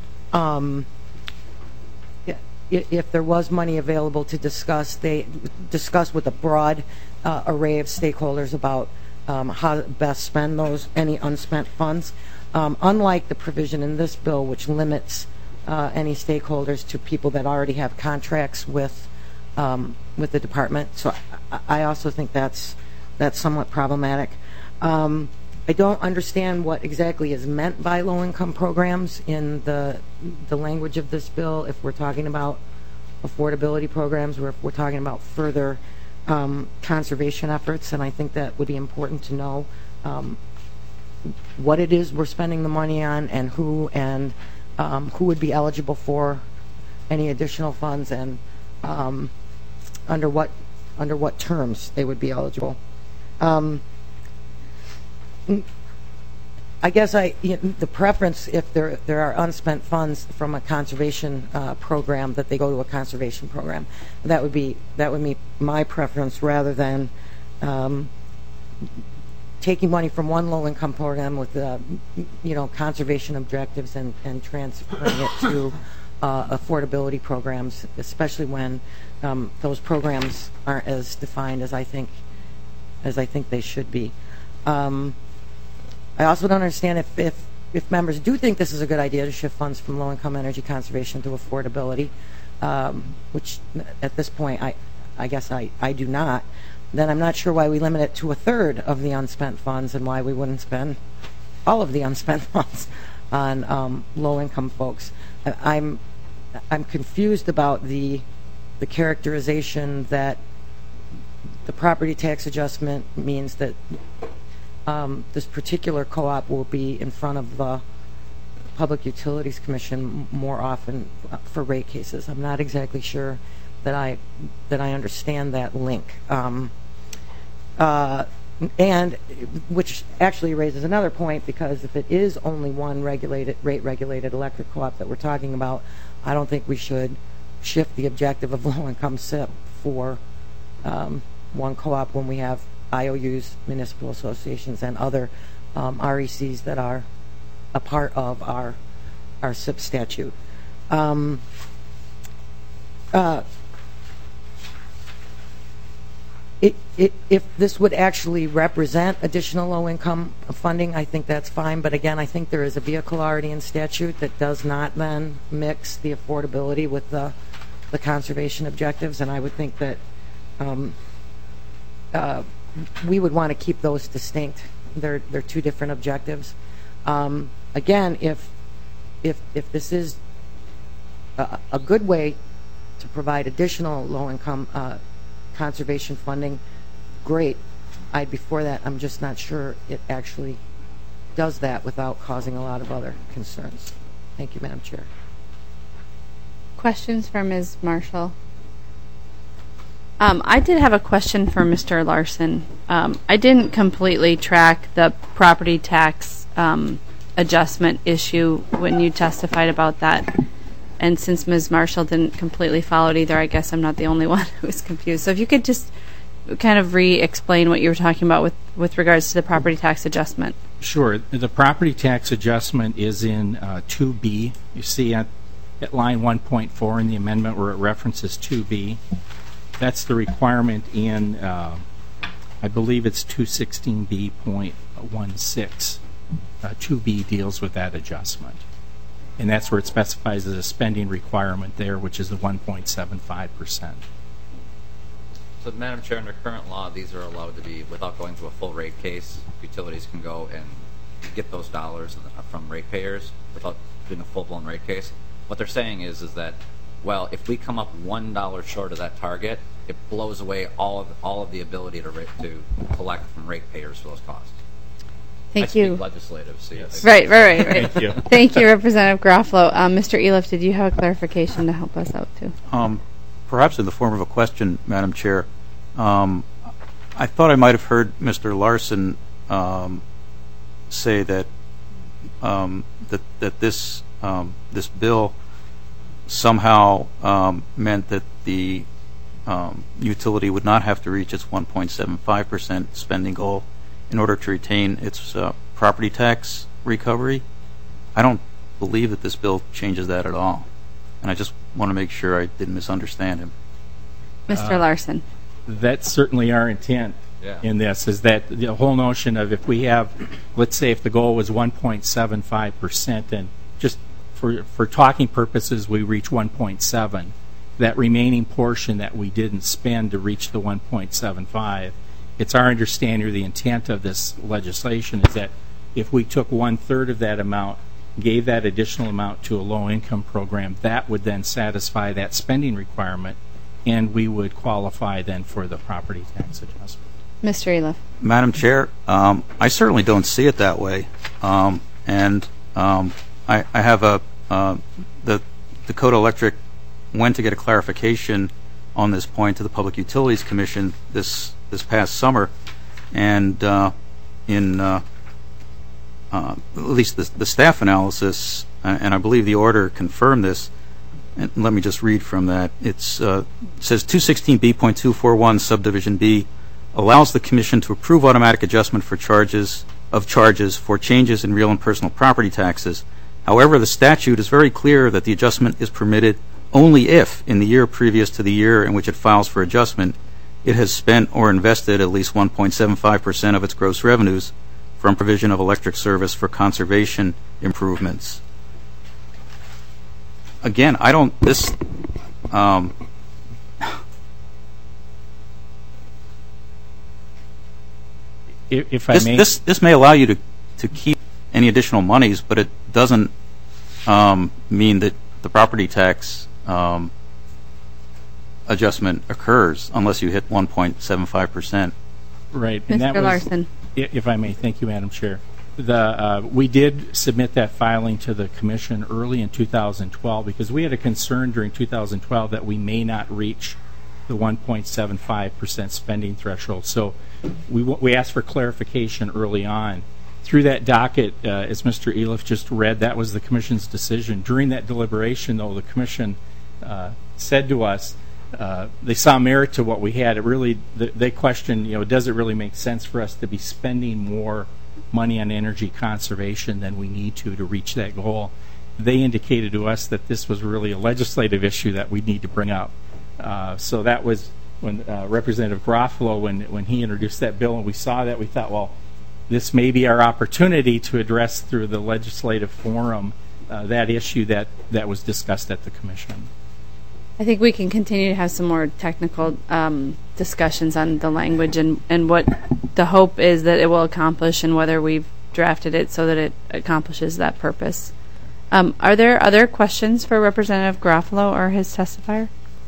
if there was money available to discuss, they discuss with a broad array of stakeholders about how to best spend any unspent funds. Unlike the provision in this bill, which limits any stakeholders to people that already have contracts with the department. So I also think that's somewhat problematic. I don't understand what exactly is meant by low-income programs in the language of this bill, if we're talking about affordability programs or if we're talking about further conservation efforts, and I think that would be important to know what it is we're spending the money on and who would be eligible for any additional funds, and under what terms they would be eligible. I guess the preference, if there are unspent funds from a conservation program, that they go to a conservation program. That would be my preference, rather than taking money from one low-income program with conservation objectives and transferring it to affordability programs, especially when those programs aren't as defined as I think they should be. I also don't understand if members do think this is a good idea to shift funds from low-income energy conservation to affordability, which at this point I guess I do not. Then I'm not sure why we limit it to a third of the unspent funds, and why we wouldn't spend all of the unspent funds on low-income folks. I'm confused about the characterization that the property tax adjustment means that this particular co-op will be in front of the Public Utilities Commission more often for rate cases. I'm not exactly sure that I understand that link. And which actually raises another point, because if it is only one rate-regulated electric co-op that we're talking about, I don't think we should shift the objective of low-income SIP for one co-op when we have IOUs, municipal associations, and other RECs that are a part of our SIP statute. If this would actually represent additional low-income funding, I think that's fine. But again, I think there is a vehicle already in statute that does not then mix the affordability with the conservation objectives, and I would think that we would want to keep those distinct. They're two different objectives. Again, if this is a good way to provide additional low-income conservation funding, great. I'd be for that. I'm just not sure it actually does that without causing a lot of other concerns. Thank you, Madam Chair. Questions for Ms. Marshall? I did have a question for Mr. Larson. I didn't completely track the property tax adjustment issue when you testified about that. And since Ms. Marshall didn't completely follow it either, I guess I'm not the only one who was confused. So if you could just kind of re-explain what you were talking about with regards to the property tax adjustment. Sure. The property tax adjustment is in 2B. You see at line 1.4 in the amendment where it references 2B. That's the requirement in, I believe it's 216B.16. 2B deals with that adjustment. And that's where it specifies as a spending requirement there, which is the 1.75%. So, Madam Chair, under current law, these are allowed to be, without going through a full rate case, utilities can go and get those dollars from ratepayers without doing a full-blown rate case. What they're saying is that, well, if we come up $1 short of that target, it blows away all of the ability to collect from ratepayers for those costs. Thank you. Legislative. So yes. Right. Thank you. Thank you, Representative Garofalo. Mr. Eliff, did you have a clarification to help us out, too? Perhaps in the form of a question, Madam Chair. I thought I might have heard Mr. Larson say that that this bill somehow meant that the utility would not have to reach its 1.75% spending goal in order to retain its property tax recovery. I don't believe that this bill changes that at all. And I just want to make sure I didn't misunderstand him. Mr. Larson. That's certainly our intent in this, is that the whole notion of if we have, let's say if the goal was 1.75%, and just for talking purposes we reach 1.7, that remaining portion that we didn't spend to reach the 1.75, it's our understanding or the intent of this legislation is that if we took 1/3 of that amount, gave that additional amount to a low-income program, that would then satisfy that spending requirement, and we would qualify then for the property tax adjustment. Mr. Eliff. Madam Chair, I certainly don't see it that way. I have the Dakota Electric went to get a clarification on this point to the Public Utilities Commission this past summer, and in at least the staff analysis, and I believe the order confirmed this, and let me just read from that. It says 216B.241 subdivision B allows the Commission to approve automatic adjustment for charges for changes in real and personal property taxes. However, the statute is very clear that the adjustment is permitted only if, in the year previous to the year in which it files for adjustment, it has spent or invested at least 1.75% of its gross revenues from provision of electric service for conservation improvements. Again, I don't, this if I may, this may allow you to keep any additional monies, but it doesn't mean that the property tax adjustment occurs unless you hit 1.75%. Right. And Mr. Larson. If I may, thank you, Madam Chair. We did submit that filing to the Commission early in 2012 because we had a concern during 2012 that we may not reach the 1.75% spending threshold. So we asked for clarification early on. Through that docket, as Mr. Eliff just read, that was the Commission's decision. During that deliberation, though, the Commission said to us they saw merit to what we had. It really, they questioned, does it really make sense for us to be spending more money on energy conservation than we need to reach that goal? They indicated to us that this was really a legislative issue that we need to bring up. So that was when Representative Garofalo, when he introduced that bill, and we saw that, we thought, well, this may be our opportunity to address through the legislative forum that issue that was discussed at the Commission. I think we can continue to have some more technical discussions on the language and what the hope is that it will accomplish and whether we've drafted it so that it accomplishes that purpose. Are there other questions for Representative Garofalo or his testifier?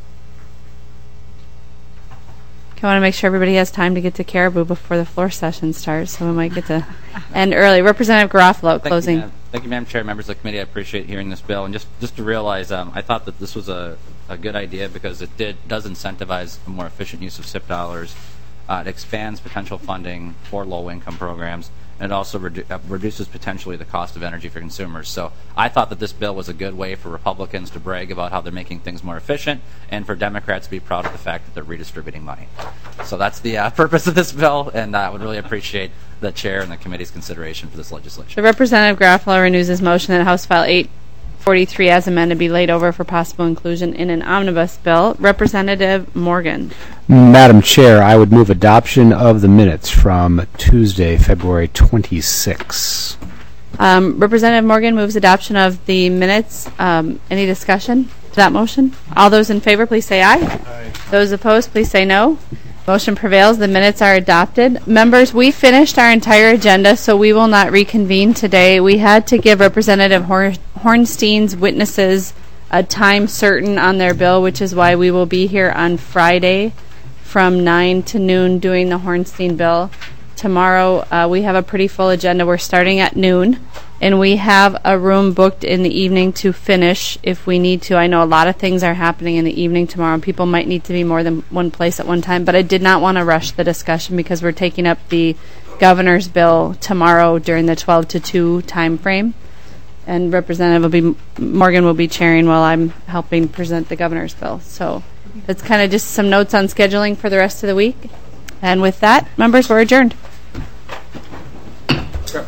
I want to make sure everybody has time to get to Caribou before the floor session starts, so we might get to end early. Representative Garofalo, closing. Thank you, Madam Chair, members of the committee. I appreciate hearing this bill. And just to realize, I thought that this was a good idea because it does incentivize a more efficient use of SIP dollars. It expands potential funding for low-income programs, and it also reduces potentially the cost of energy for consumers. So I thought that this bill was a good way for Republicans to brag about how they're making things more efficient, and for Democrats to be proud of the fact that they're redistributing money. So that's the purpose of this bill, and I would really appreciate the chair and the committee's consideration for this legislation. The Representative Garofalo renews his motion that House File 843 as amended be laid over for possible inclusion in an omnibus bill. Representative Morgan. Madam Chair, I would move adoption of the minutes from Tuesday, February 26. Representative Morgan moves adoption of the minutes. Any discussion to that motion? All those in favor, please say aye. Aye. Those opposed, please say no. Motion prevails. The minutes are adopted. Members, we finished our entire agenda, so we will not reconvene today. We had to give Representative Hornstein's witnesses a time certain on their bill, which is why we will be here on Friday from 9 to noon doing the Hornstein bill. Tomorrow we have a pretty full agenda. We're starting at noon, and we have a room booked in the evening to finish if we need to. I know a lot of things are happening in the evening tomorrow, and people might need to be more than one place at one time, but I did not want to rush the discussion because we're taking up the governor's bill tomorrow during the 12 to 2 time frame, and Representative Morgan will be chairing while I'm helping present the governor's bill. So that's kind of just some notes on scheduling for the rest of the week. And with that, members, we're adjourned.